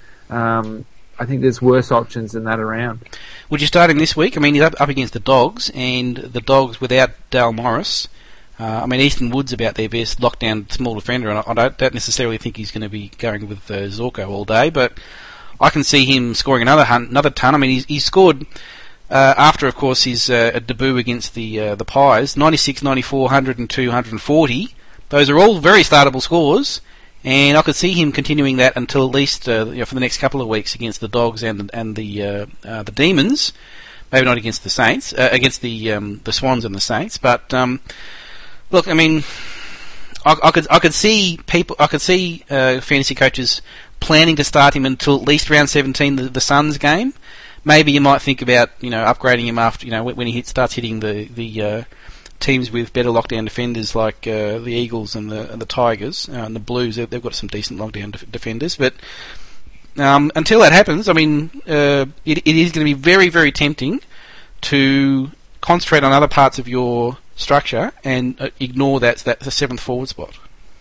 I think there's worse options than that around. Would you start him this week? I mean, he's up against the Dogs, and the Dogs without Dale Morris. Easton Wood's about their best lockdown small defender, and I don't necessarily think he's going to be going with Zorko all day, but I can see him scoring another ton. I mean, he scored after, of course, his debut against the Pies, 96, 94, 102, 140. Those are all very startable scores, and I could see him continuing that until at least for the next couple of weeks against the Dogs and the Demons. Maybe not against the Saints, against the Swans and the Saints. But look, I mean, I could see fantasy coaches planning to start him until at least round 17, the Suns game. Maybe you might think about upgrading him after when he starts hitting the teams with better lockdown defenders like the Eagles and the Tigers and the Blues. They've got some decent lockdown defenders, but until that happens, I mean, it is going to be very, very tempting to concentrate on other parts of your structure and ignore the seventh forward spot.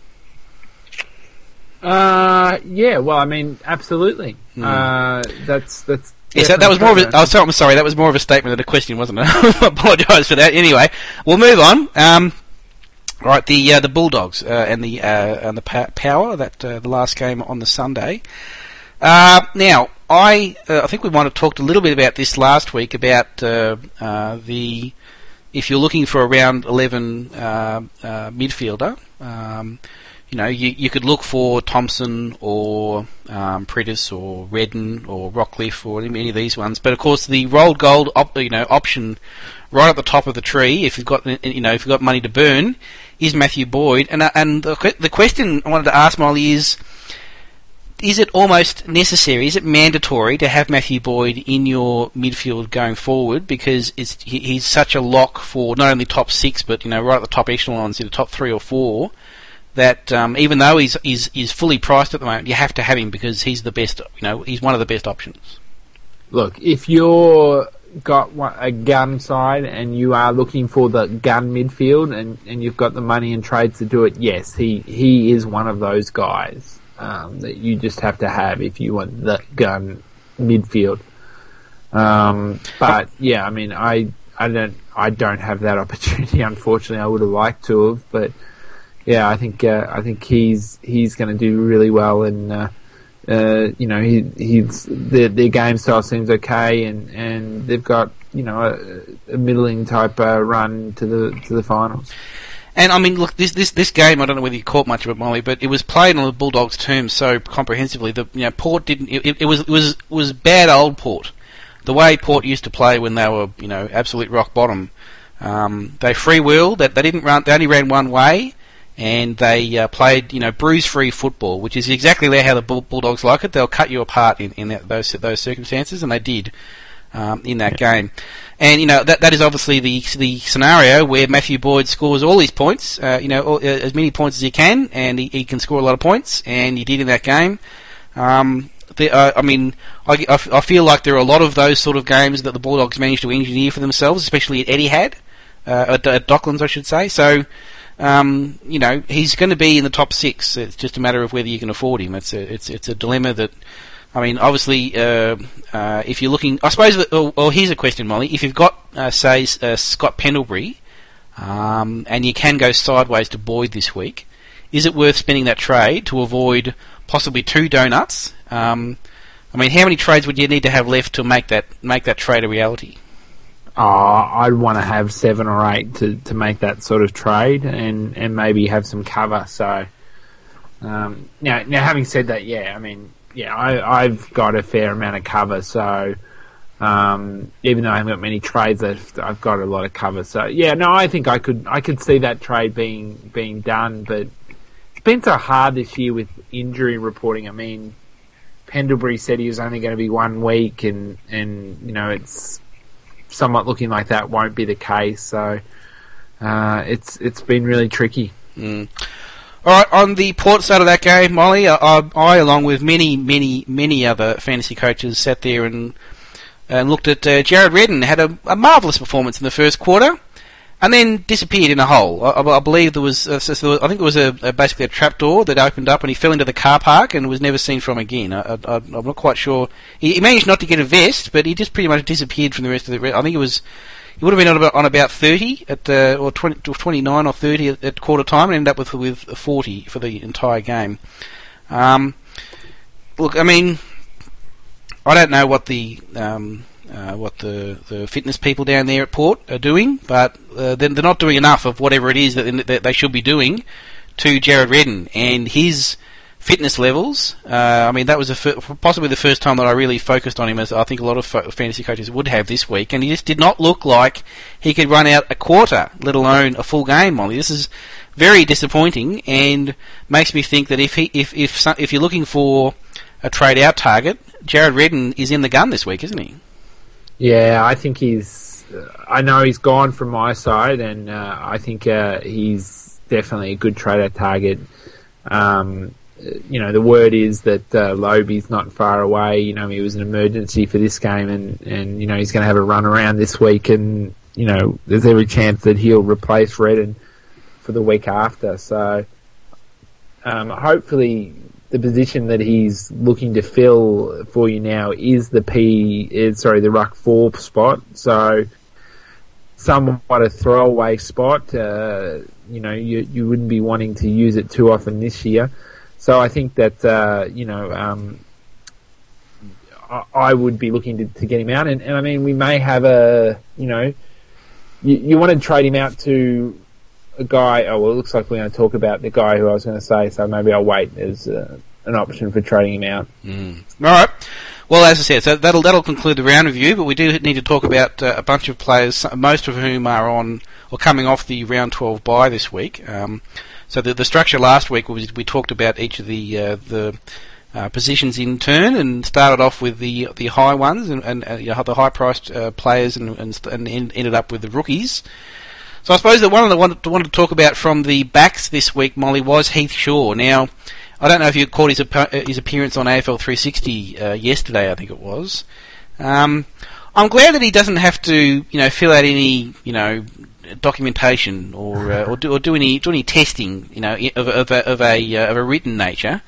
Yeah, well, I mean, absolutely. That's. Yes, that was more of a. I'm sorry, that was more of a statement than a question, wasn't it? I apologise for that. Anyway, we'll move on. Right, the Bulldogs and the Power, that the last game on the Sunday. Now, I think we might have talked a little bit about this last week about if you're looking for a round 11 midfielder. You could look for Thompson or Prentice or Redden or Rockcliffe or any of these ones. But of course, the rolled gold option right at the top of the tree, if you've got money to burn, is Matthew Boyd. And the question I wanted to ask Molly is, is it almost necessary? Is it mandatory to have Matthew Boyd in your midfield going forward because he's such a lock for not only top 6 but right at the top echelons in the top 3 or 4 that even though he's fully priced at the moment, you have to have him because he's the best. He's one of the best options. Look, if you're got a gun side and you are looking for the gun midfield and you've got the money and trades to do it, yes, he is one of those guys that you just have to have if you want the gun midfield. But yeah, I mean, I don't have that opportunity. Unfortunately, I would have liked to have, but yeah, I think he's going to do really well and. He's their game style seems okay, and they've got a middling type run to the finals. And I mean, look, this game, I don't know whether you caught much of it, Molly, but it was played on the Bulldogs' terms so comprehensively that Port didn't. It was bad old Port, the way Port used to play when they were absolute rock bottom. They freewheeled. They didn't run. They only ran one way. And they played, bruise-free football, which is exactly how the Bulldogs like it. They'll cut you apart in those circumstances, and they did in that game. And that is obviously the scenario where Matthew Boyd scores all his points, as many points as he can, and he can score a lot of points, and he did in that game. I feel like there are a lot of those sort of games that the Bulldogs managed to engineer for themselves, especially at Etihad, at Docklands, I should say. So. He's going to be in the top 6. It's just a matter of whether you can afford him. It's a dilemma that, I mean, obviously, if you're looking, I suppose, here's a question, Molly. If you've got, Scott Pendlebury, and you can go sideways to Boyd this week, is it worth spending that trade to avoid possibly 2 donuts? I mean, how many trades would you need to have left to make that trade a reality? I'd want to have 7 or 8 to make that sort of trade and maybe have some cover. So now having said that, I've got a fair amount of cover. So even though I haven't got many trades, I've got a lot of cover. So I think I could see that trade being done. But it's been so hard this year with injury reporting. I mean, Pendlebury said he was only going to be 1 week, and it's somewhat looking like that won't be the case, so it's been really tricky. All right, on the Port side of that game, Molly, I along with many other fantasy coaches, sat there and looked at Jared Redden. Had a marvellous performance in the first quarter, and then disappeared in a hole. I believe there was, I think it was basically a trapdoor that opened up, and he fell into the car park and was never seen from again. I'm not quite sure. He managed not to get a vest, but he just pretty much disappeared from the rest of the. I think he would have been on about 30 or 29 or 30 at quarter time, and ended up with 40 for the entire game. Look, I mean, I don't know what the fitness people down there at Port are doing, but they're not doing enough of whatever it is that they should be doing to Jared Redden and his fitness levels. I mean, that was possibly the first time that I really focused on him, as I think a lot of fantasy coaches would have this week, and he just did not look like he could run out a quarter, let alone a full game, Molly. This is very disappointing and makes me think that if you're looking for a trade out target, Jared Redden is in the gun this week, isn't he? Yeah, I think I know he's gone from my side, and I think he's definitely a good trade-out target. The word is that Lobie's not far away. He was an emergency for this game, and he's going to have a run around this week, and there's every chance that he'll replace Redden for the week after. So hopefully the position that he's looking to fill for you now is the ruck 4 spot. So somewhat a throwaway spot. You wouldn't be wanting to use it too often this year. So I think that I would be looking to get him out, and I mean, we may have you want to trade him out to a guy. Oh well, it looks like we're going to talk about the guy who I was going to say. So maybe I'll wait as an option for trading him out. All right. Well, as I said, so that'll conclude the round review. But we do need to talk about a bunch of players, most of whom are on or coming off the round 12 bye this week. So the structure last week was we talked about each of the positions in turn, and started off with the high ones and the high priced players, and ended up with the rookies. So I suppose the one I wanted to talk about from the backs this week, Molly, was Heath Shaw. Now, I don't know if you caught his appearance on AFL 360 yesterday. I think it was. I'm glad that he doesn't have to, fill out any, documentation or do any testing, of a written nature.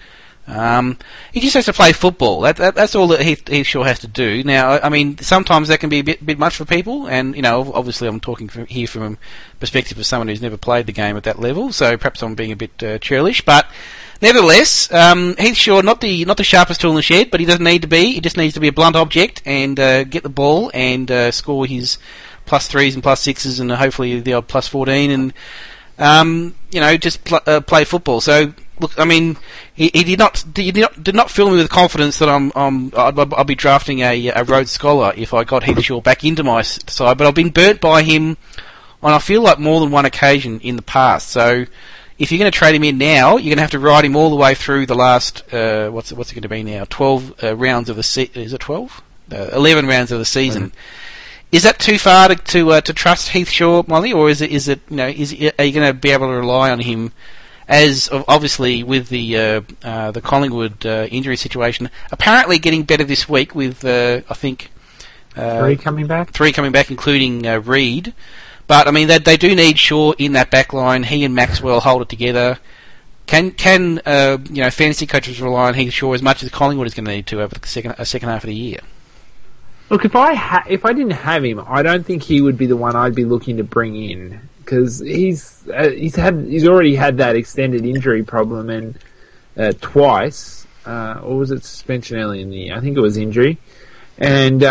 He just has to play football. That's all that Heath Shaw has to do. Now, I mean, sometimes that can be a bit much for people, and obviously I'm talking here from a perspective of someone who's never played the game at that level, so perhaps I'm being a bit churlish, but nevertheless, Heath Shaw not the sharpest tool in the shed, but he doesn't need to be. He just needs to be a blunt object and get the ball and score his +3s and +6s and hopefully the odd +14 and just play football. So. Look, I mean, he did not fill me with confidence that I'll be drafting a Rhodes Scholar if I got Heath Shaw back into my side. But I've been burnt by him on, I feel like, more than one occasion in the past. So if you're going to trade him in now, you're going to have to ride him all the way through the last what's it going to be now? 12 rounds of the season. Is it 12? 11 rounds of the season. Mm-hmm. Is that too far to trust Heath Shaw, Molly, or are you going to be able to rely on him? As obviously with the Collingwood injury situation, apparently getting better this week with I think 3 coming back. 3 coming back, including Reid. But I mean, they do need Shaw in that back line. He and Maxwell hold it together. Can fantasy coaches rely on Heath Shaw as much as Collingwood is going to need to over the second half of the year? Look, if I didn't have him, I don't think he would be the one I'd be looking to bring in. Because he's already had that extended injury problem and twice, or was it suspension early in the year? I think it was injury, and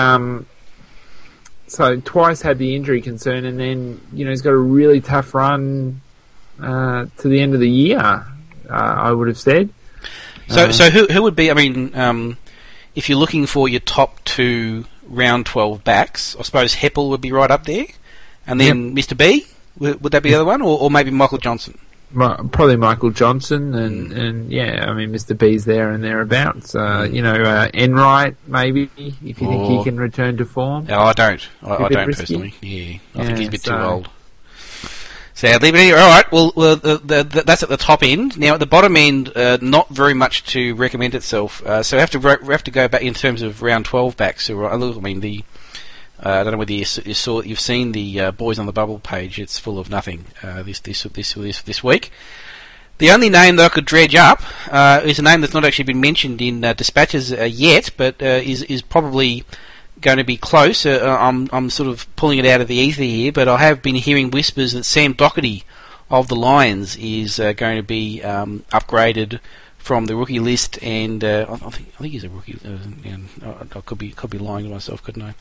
so twice had the injury concern, and then he's got a really tough run to the end of the year. I would have said. So who would be? I mean, if you're looking for your top 2 round 12 backs, I suppose Heppel would be right up there, and then Mr. B. Would that be the other one, or maybe Michael Johnson? Probably Michael Johnson, and yeah, I mean, Mr. B's there and thereabouts. Enright, maybe, if you think he can return to form. No, I don't. I don't personally. Yeah, I think he's a bit too old. Sadly, but anyway, all right. Well, that's at the top end. Now, at the bottom end, not very much to recommend itself. So we have to go back in terms of round 12 backs. I mean, I don't know whether you've seen the Boys on the Bubble page. It's full of nothing this week. The only name that I could dredge up is a name that's not actually been mentioned in dispatches yet, but is probably going to be close. I'm sort of pulling it out of the ether here, but I have been hearing whispers that Sam Docherty of the Lions is going to be upgraded from the rookie list, and I think he's a rookie. I could be lying to myself, couldn't I?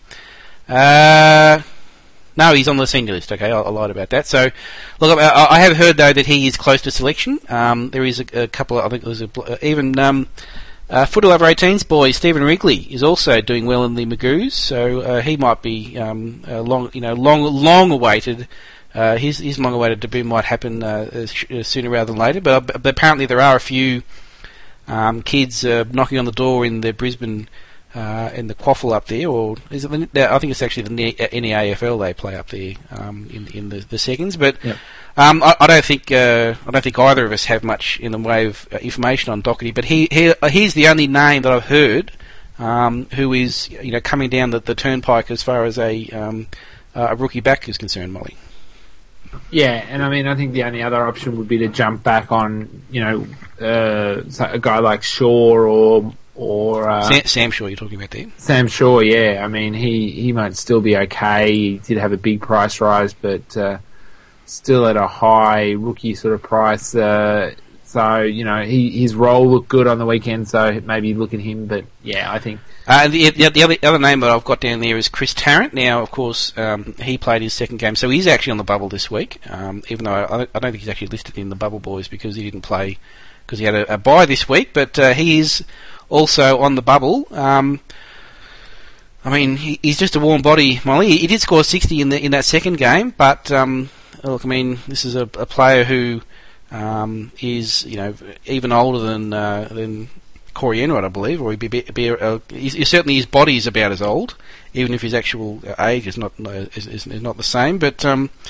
No, he's on the senior list. Okay, I lied about that. So, look, I have heard though that he is close to selection. There is a couple. I think there's even footy over 18s boy Stephen Wrigley is also doing well in the Magoos. So he might be long awaited. His long awaited debut might happen sooner rather than later. But apparently there are a few kids knocking on the door in the Brisbane. In the Quaffle up there, or is it? I think it's actually the NEAFL they play up there in the seconds. But yep. I don't think either of us have much in the way of information on Docherty. But he's the only name that I've heard who is coming down the turnpike as far as a rookie back is concerned, Molly. Yeah, and I mean, I think the only other option would be to jump back on a guy like Shaw or Sam Shaw, you're talking about there? Sam Shaw, yeah. I mean, he might still be okay. He did have a big price rise, but still at a high rookie sort of price. So, his role looked good on the weekend, so maybe look at him. But, yeah, I think... the other name that I've got down there is Chris Tarrant. Now, of course, he played his second game, so he's actually on the bubble this week, even though I don't think he's actually listed in the bubble boys because he didn't play because he had a bye this week, but he is... also on the bubble. I mean, he's just a warm body, Molly. He did score 60 in that second game, but look, I mean, this is a player who is even older than Corey Enright, I believe, or certainly his body is about as old, even if his actual age is not the same. But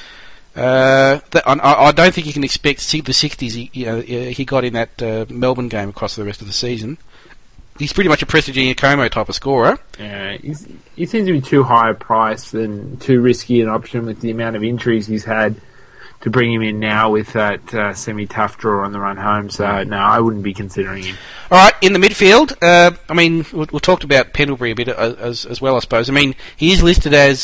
I don't think you can expect the 60s he got in that Melbourne game across the rest of the season. He's pretty much a Prestigiano Como type of scorer. Yeah, he seems to be too high a price and too risky an option with the amount of injuries he's had to bring him in now with that semi-tough draw on the run home. So, no, I wouldn't be considering him. All right, in the midfield, we talked about Pendlebury a bit as well, I suppose. I mean, he is listed as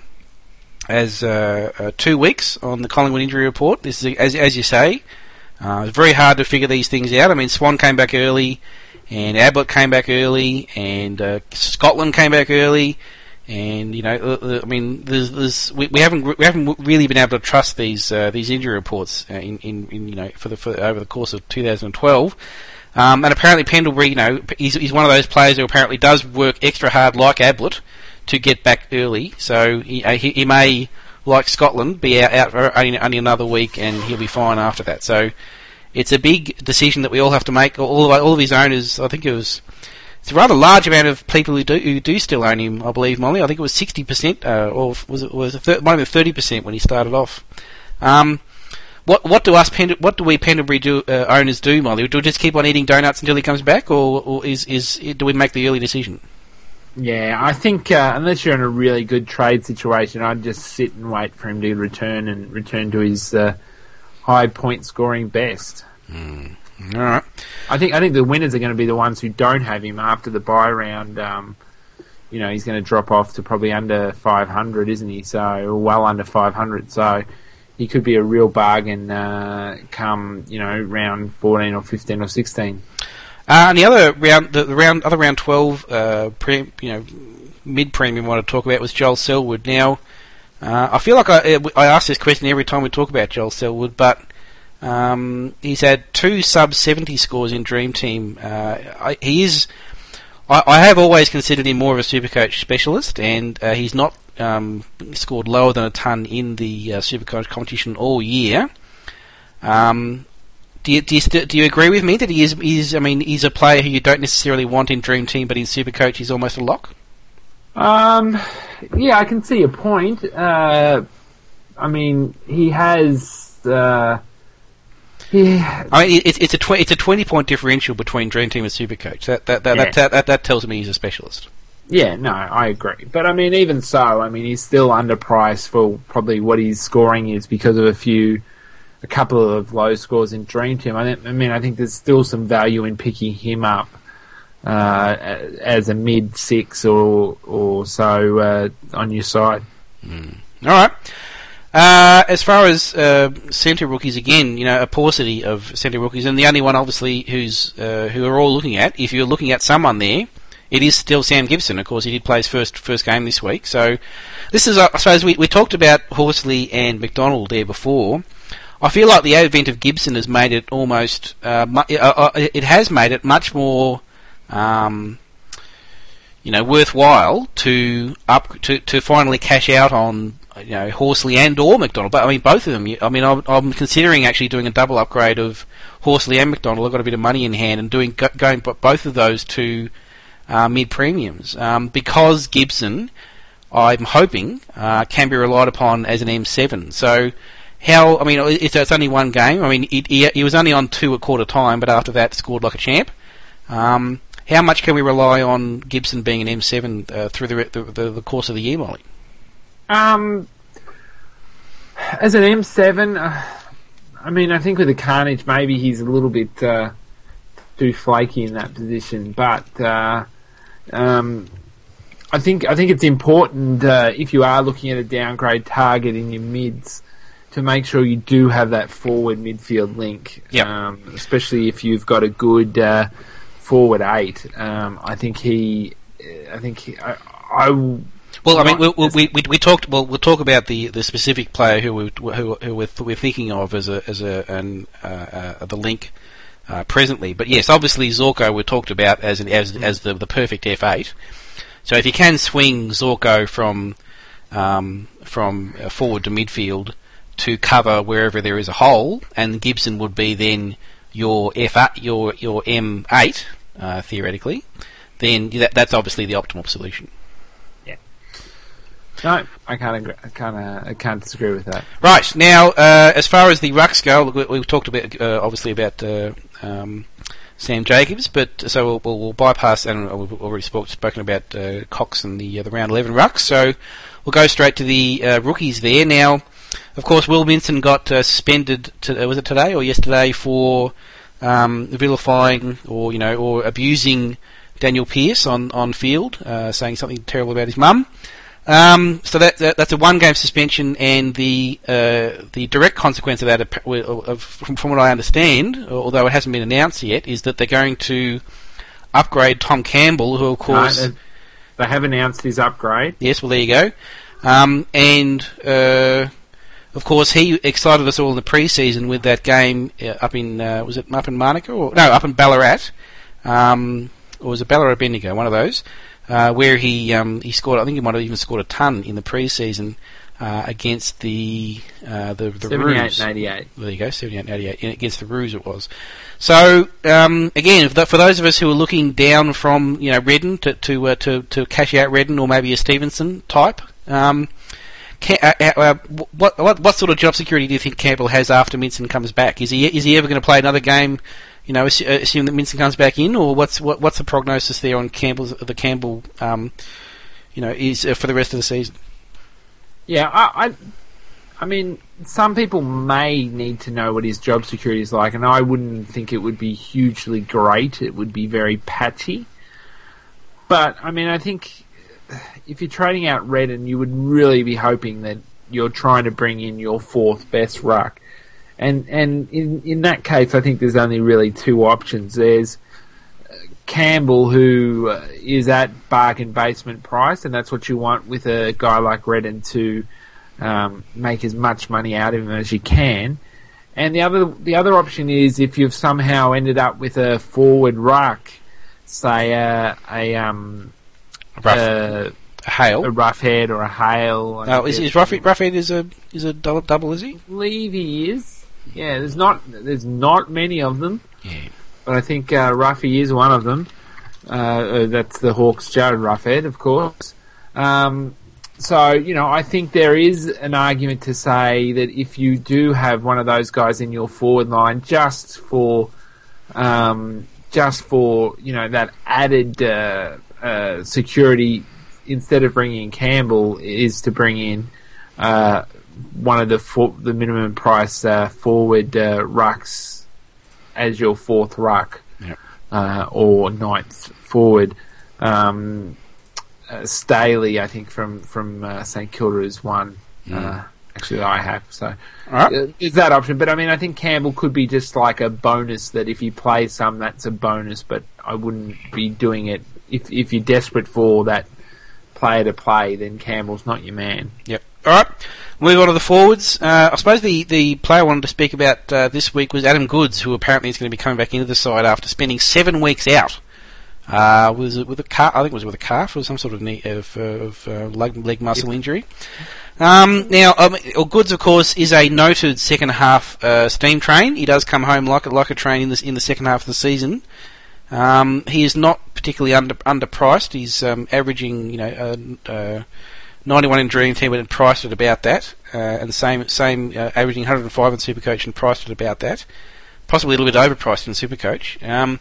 2 weeks on the Collingwood injury report. This is, as you say, it's very hard to figure these things out. I mean, Swan came back early, and Ablett came back early, and Scotland came back early, and we haven't really been able to trust these injury reports for over the course of 2012. And apparently Pendlebury, he's one of those players who apparently does work extra hard, like Ablett, to get back early. So he may, like Scotland, be out for only another week, and he'll be fine after that. So it's a big decision that we all have to make. All of his owners, I think it's a rather large amount of people who do still own him, I believe, Molly. I think it was 60%, or might have been 30% when he started off. What do we Pendlebury owners do, Molly? Do we just keep on eating donuts until he comes back, or do we make the early decision? Yeah, I think unless you're in a really good trade situation, I'd just sit and wait for him to return to his high point scoring best. All right. I think the winners are going to be the ones who don't have him after the bye round. He's going to drop off to probably under 500, isn't he? So well under 500. So he could be a real bargain come round 14 or 15 or 16. And the other round, round 12, mid premium I want to talk about was Joel Selwood. Now, I feel like I ask this question every time we talk about Joel Selwood, but he's had 2 sub-70 scores in Dream Team. I have always considered him more of a Supercoach specialist, and he's not scored lower than a ton in the Supercoach competition all year. Do you agree with me that he's a player who you don't necessarily want in Dream Team, but in Supercoach he's almost a lock? Yeah, I can see your point. He has. It's a 20-point differential between Dream Team and Supercoach. That tells me he's a specialist. Yeah, no, I agree. But even so, he's still underpriced for probably what his scoring is because of a couple of low scores in Dream Team. I think there's still some value in picking him up as a mid 6 or so on your side. All right. As far as centre rookies, again, a paucity of centre rookies, and the only one obviously who are all looking at, if you're looking at someone there, it is still Sam Gibson. Of course, he did play his first game this week. So this is, I suppose, we talked about Horsley and McDonald there before. I feel like the advent of Gibson has made it almost, it has made it much more, worthwhile to finally cash out on, Horsley and or McDonald. But both of them. I'm considering actually doing a double upgrade of Horsley and McDonald. I've got a bit of money in hand and going both of those to mid premiums because Gibson, I'm hoping, can be relied upon as an M7. So. It's only one game. He was only on 2 at quarter time, but after that scored like a champ. How much can we rely on Gibson being an M7 through the course of the year, Molly? As an M7, I think with the carnage, maybe he's a little bit too flaky in that position. But I think it's important if you are looking at a downgrade target in your mids, to make sure you do have that forward midfield link, especially if you've got a good forward 8. We talked. Well, we'll talk about the specific player who we're thinking of as the link presently. But yes, obviously Zorko we talked about as the perfect F8. So if you can swing Zorko from forward to midfield to cover wherever there is a hole, and Gibson would be then your F8, your M8. theoretically, then that's obviously the optimal solution. No, I can't disagree with that. Right, now, as far as the rucks go, we've talked about, obviously about Sam Jacobs, but so we'll bypass, and we've already spoken about Cox and the round 11 rucks, so we'll go straight to the rookies there. Now, of course, Will Minson got suspended, was it today or yesterday, for vilifying or abusing Daniel Pearce on field, saying something terrible about his mum. So that's a one-game suspension, and the direct consequence of that, from what I understand, although it hasn't been announced yet, is that they're going to upgrade Tom Campbell, who of course they have announced his upgrade. Yes, well there you go, and of course he excited us all in the pre-season with that game up in was it up in Monaco up in Ballarat, or was it Ballarat Bendigo? One of those. Where he scored, I think he might have even scored a ton in the pre-season against the 78-88. There you go, 78-88 against the Roos it was. So again, for those of us who are looking down from Redden to cash out Redden, or maybe a Stevenson type, what sort of job security do you think Campbell has after Minson comes back? Is he ever going to play another game? Assume that Minson comes back in, or what's the prognosis there on Campbell? Is for the rest of the season? Yeah, I mean, some people may need to know what his job security is like, and I wouldn't think it would be hugely great. It would be very patchy. But I mean, I think if you're trading out Redden, you would really be hoping that you're trying to bring in your fourth best ruck. And in that case, I think there's only really two options. There's Campbell, who is at bargain basement price, and that's what you want with a guy like Redden, to make as much money out of him as you can. And the other option is if you've somehow ended up with a forward ruck, say a Hale, a Roughhead or a Hale. No, is Roughhead is a double? Is he? I believe he is. Yeah, there's not many of them. Yeah. But I think Ruffy is one of them. That's the Hawks' Jared Roughhead, of course. So, I think there is an argument to say that if you do have one of those guys in your forward line, just for that added security, instead of bringing in Campbell, is to bring in one of the minimum price forward rucks as your fourth ruck, yep. Or ninth forward. Staley, I think from St Kilda is one. Actually, that I have. So is that option? But I mean, I think Campbell could be just like a bonus. That if he plays some, that's a bonus. But I wouldn't be doing it if you're desperate for that player to play. Then Campbell's not your man. Yep. All right. Move on to the forwards. I suppose the player I wanted to speak about this week was Adam Goodes, who apparently is going to be coming back into the side after spending 7 weeks out. Was it with a calf? I think it was with a calf or some sort of leg muscle injury. Now, Goodes, of course, is a noted second half steam train. He does come home like a train in the second half of the season. He is not particularly underpriced. He's averaging 91 in Dream Team and priced at about that, and same averaging 105 in Supercoach and priced at about that, possibly a little bit overpriced in Supercoach.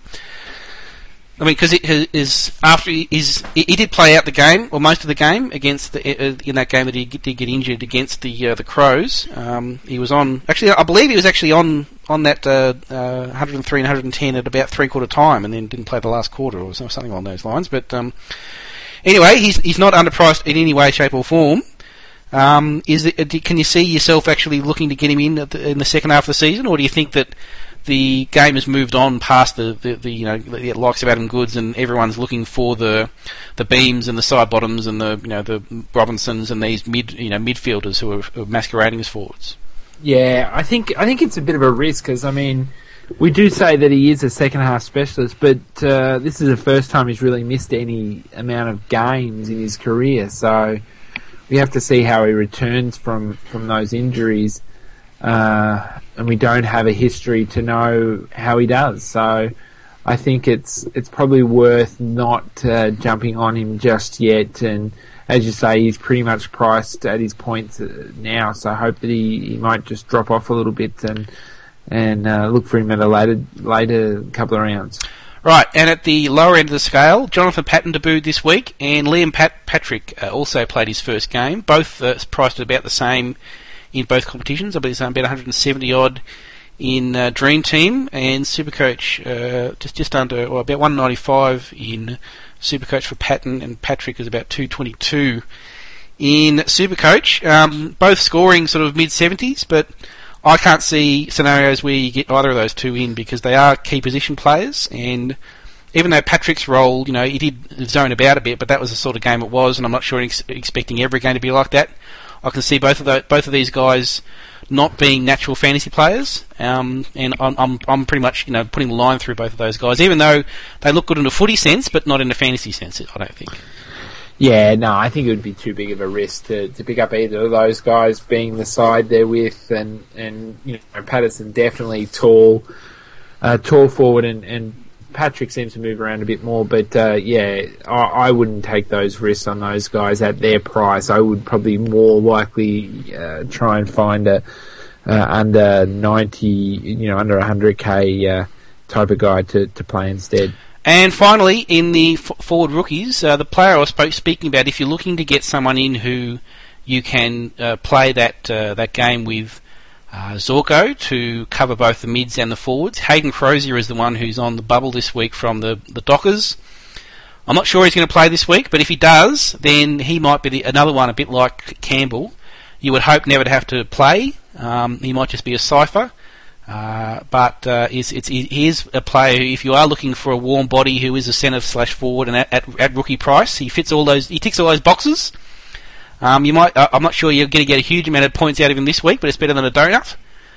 I mean, because he did play out the game, or most of the game, against in that game that he did get injured against the Crows. He was on. Actually, I believe he was actually on that 103 and 110 at about 3/4 time, and then didn't play the last quarter or something along those lines. But anyway, he's not underpriced in any way, shape, or form. Can you see yourself actually looking to get him in the second half of the season, or do you think that the game has moved on past the likes of Adam Goodes and everyone's looking for the Beams and the side bottoms and the Robinsons and these midfielders who are masquerading as forwards? Yeah, I think it's a bit of a risk, because I mean, we do say that he is a second half specialist, but this is the first time he's really missed any amount of games in his career, so we have to see how he returns from those injuries. And we don't have a history to know how he does. So I think it's probably worth not jumping on him just yet. And as you say, he's pretty much priced at his points now, so I hope that he might just drop off a little bit and look for him at a later couple of rounds. Right, and at the lower end of the scale, Jonathan Patton debuted this week, and Liam Patrick also played his first game. Both priced at about the same in both competitions. I believe it's about 170 odd in Dream Team, and Supercoach just under, or about 195 in Supercoach for Patton, and Patrick is about 222 in Supercoach. Both scoring sort of mid-70s, but I can't see scenarios where you get either of those two in because they are key position players, and even though Patrick's role, he did zone about a bit, but that was the sort of game it was, and I'm not sure expecting every game to be like that. I can see both of these guys not being natural fantasy players, and I'm pretty much putting the line through both of those guys, even though they look good in a footy sense, but not in a fantasy sense. I don't think. Yeah, no, I think it would be too big of a risk to pick up either of those guys being the side they're with, and Patterson definitely tall forward, and Patrick seems to move around a bit more, but I wouldn't take those risks on those guys at their price. I would probably more likely try and find a under 90, under 100k type of guy to play instead. And finally, in the forward rookies, the player I was speaking about, if you're looking to get someone in who you can play that game with Zorko to cover both the mids and the forwards, Hayden Crozier is the one who's on the bubble this week from the Dockers. I'm not sure he's going to play this week, but if he does, then he might be another one a bit like Campbell. You would hope never to have to play. He might just be a cipher. But he is a player who, if you are looking for a warm body who is a centre/forward and at rookie price, he ticks all those boxes. I'm not sure you're going to get a huge amount of points out of him this week, but it's better than a donut.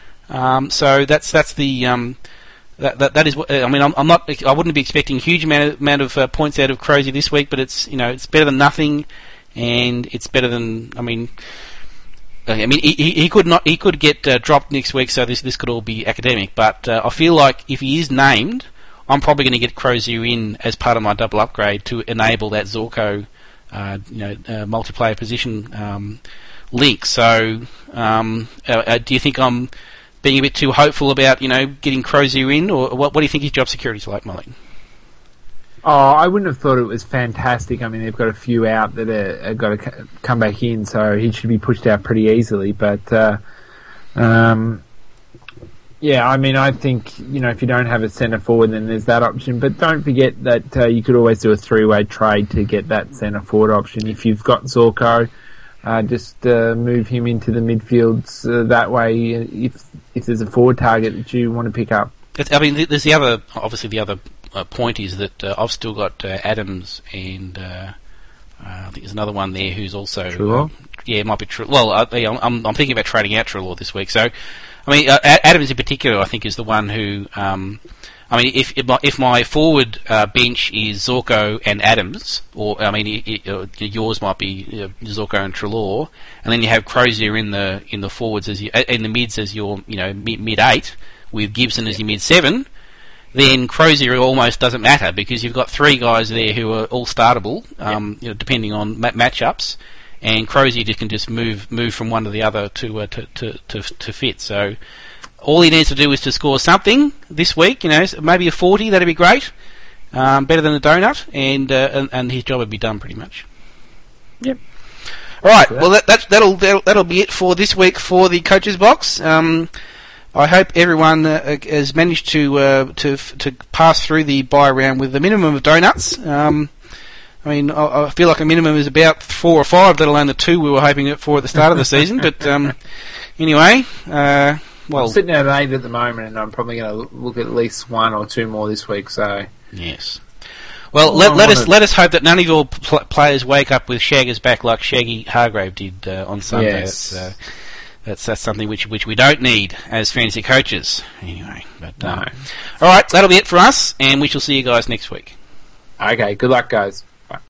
So that's the that is what I mean. I wouldn't be expecting a huge amount of points out of Crozier this week, but it's better than nothing, and it's better than he could get dropped next week, so this could all be academic. But I feel like if he is named, I'm probably going to get Crozier in as part of my double upgrade to enable that Zorko, multiplayer position link. So, do you think I'm being a bit too hopeful about getting Crozier in, or what do you think his job security is like, Malik? Oh, I wouldn't have thought it was fantastic. I mean, they've got a few out that are got to come back in, so he should be pushed out pretty easily. But, I think, if you don't have a centre forward, then there's that option. But don't forget that you could always do a three-way trade to get that centre forward option. If you've got Zorko, just move him into the midfields that way if there's a forward target that you want to pick up. There's the other point is that I've still got Adams, and I think there's another one there who's also Treloar. It might be Treloar. Well, I'm thinking about trading out Treloar this week. So, Adams in particular, I think, is the one who. If my forward bench is Zorko and Adams, or yours might be Zorko and Treloar, and then you have Crozier in the forwards in the mids as your mid 8 with Gibson as your mid 7. Then Crozier almost doesn't matter because you've got three guys there who are all startable, depending on matchups, and Crozier can just move from one to the other to fit. So all he needs to do is to score something this week. Maybe a 40, that'd be great, better than a donut, and his job would be done pretty much. Yep. All right. Well, that'll be it for this week for the Coach's Box. I hope everyone has managed to pass through the buy round with the minimum of donuts. I feel like a minimum is about 4 or 5, let alone the 2 we were hoping for at the start of the season. But anyway, I'm sitting at 8 at the moment, and I'm probably going to look at least 1 or 2 more this week. So yes. Well, let us hope that none of your players wake up with shaggers back like Shaggy Hargrave did on Sunday. Yes. That's something which we don't need as fantasy coaches. Anyway, but no. All right, that'll be it for us, and we shall see you guys next week. Okay, good luck, guys.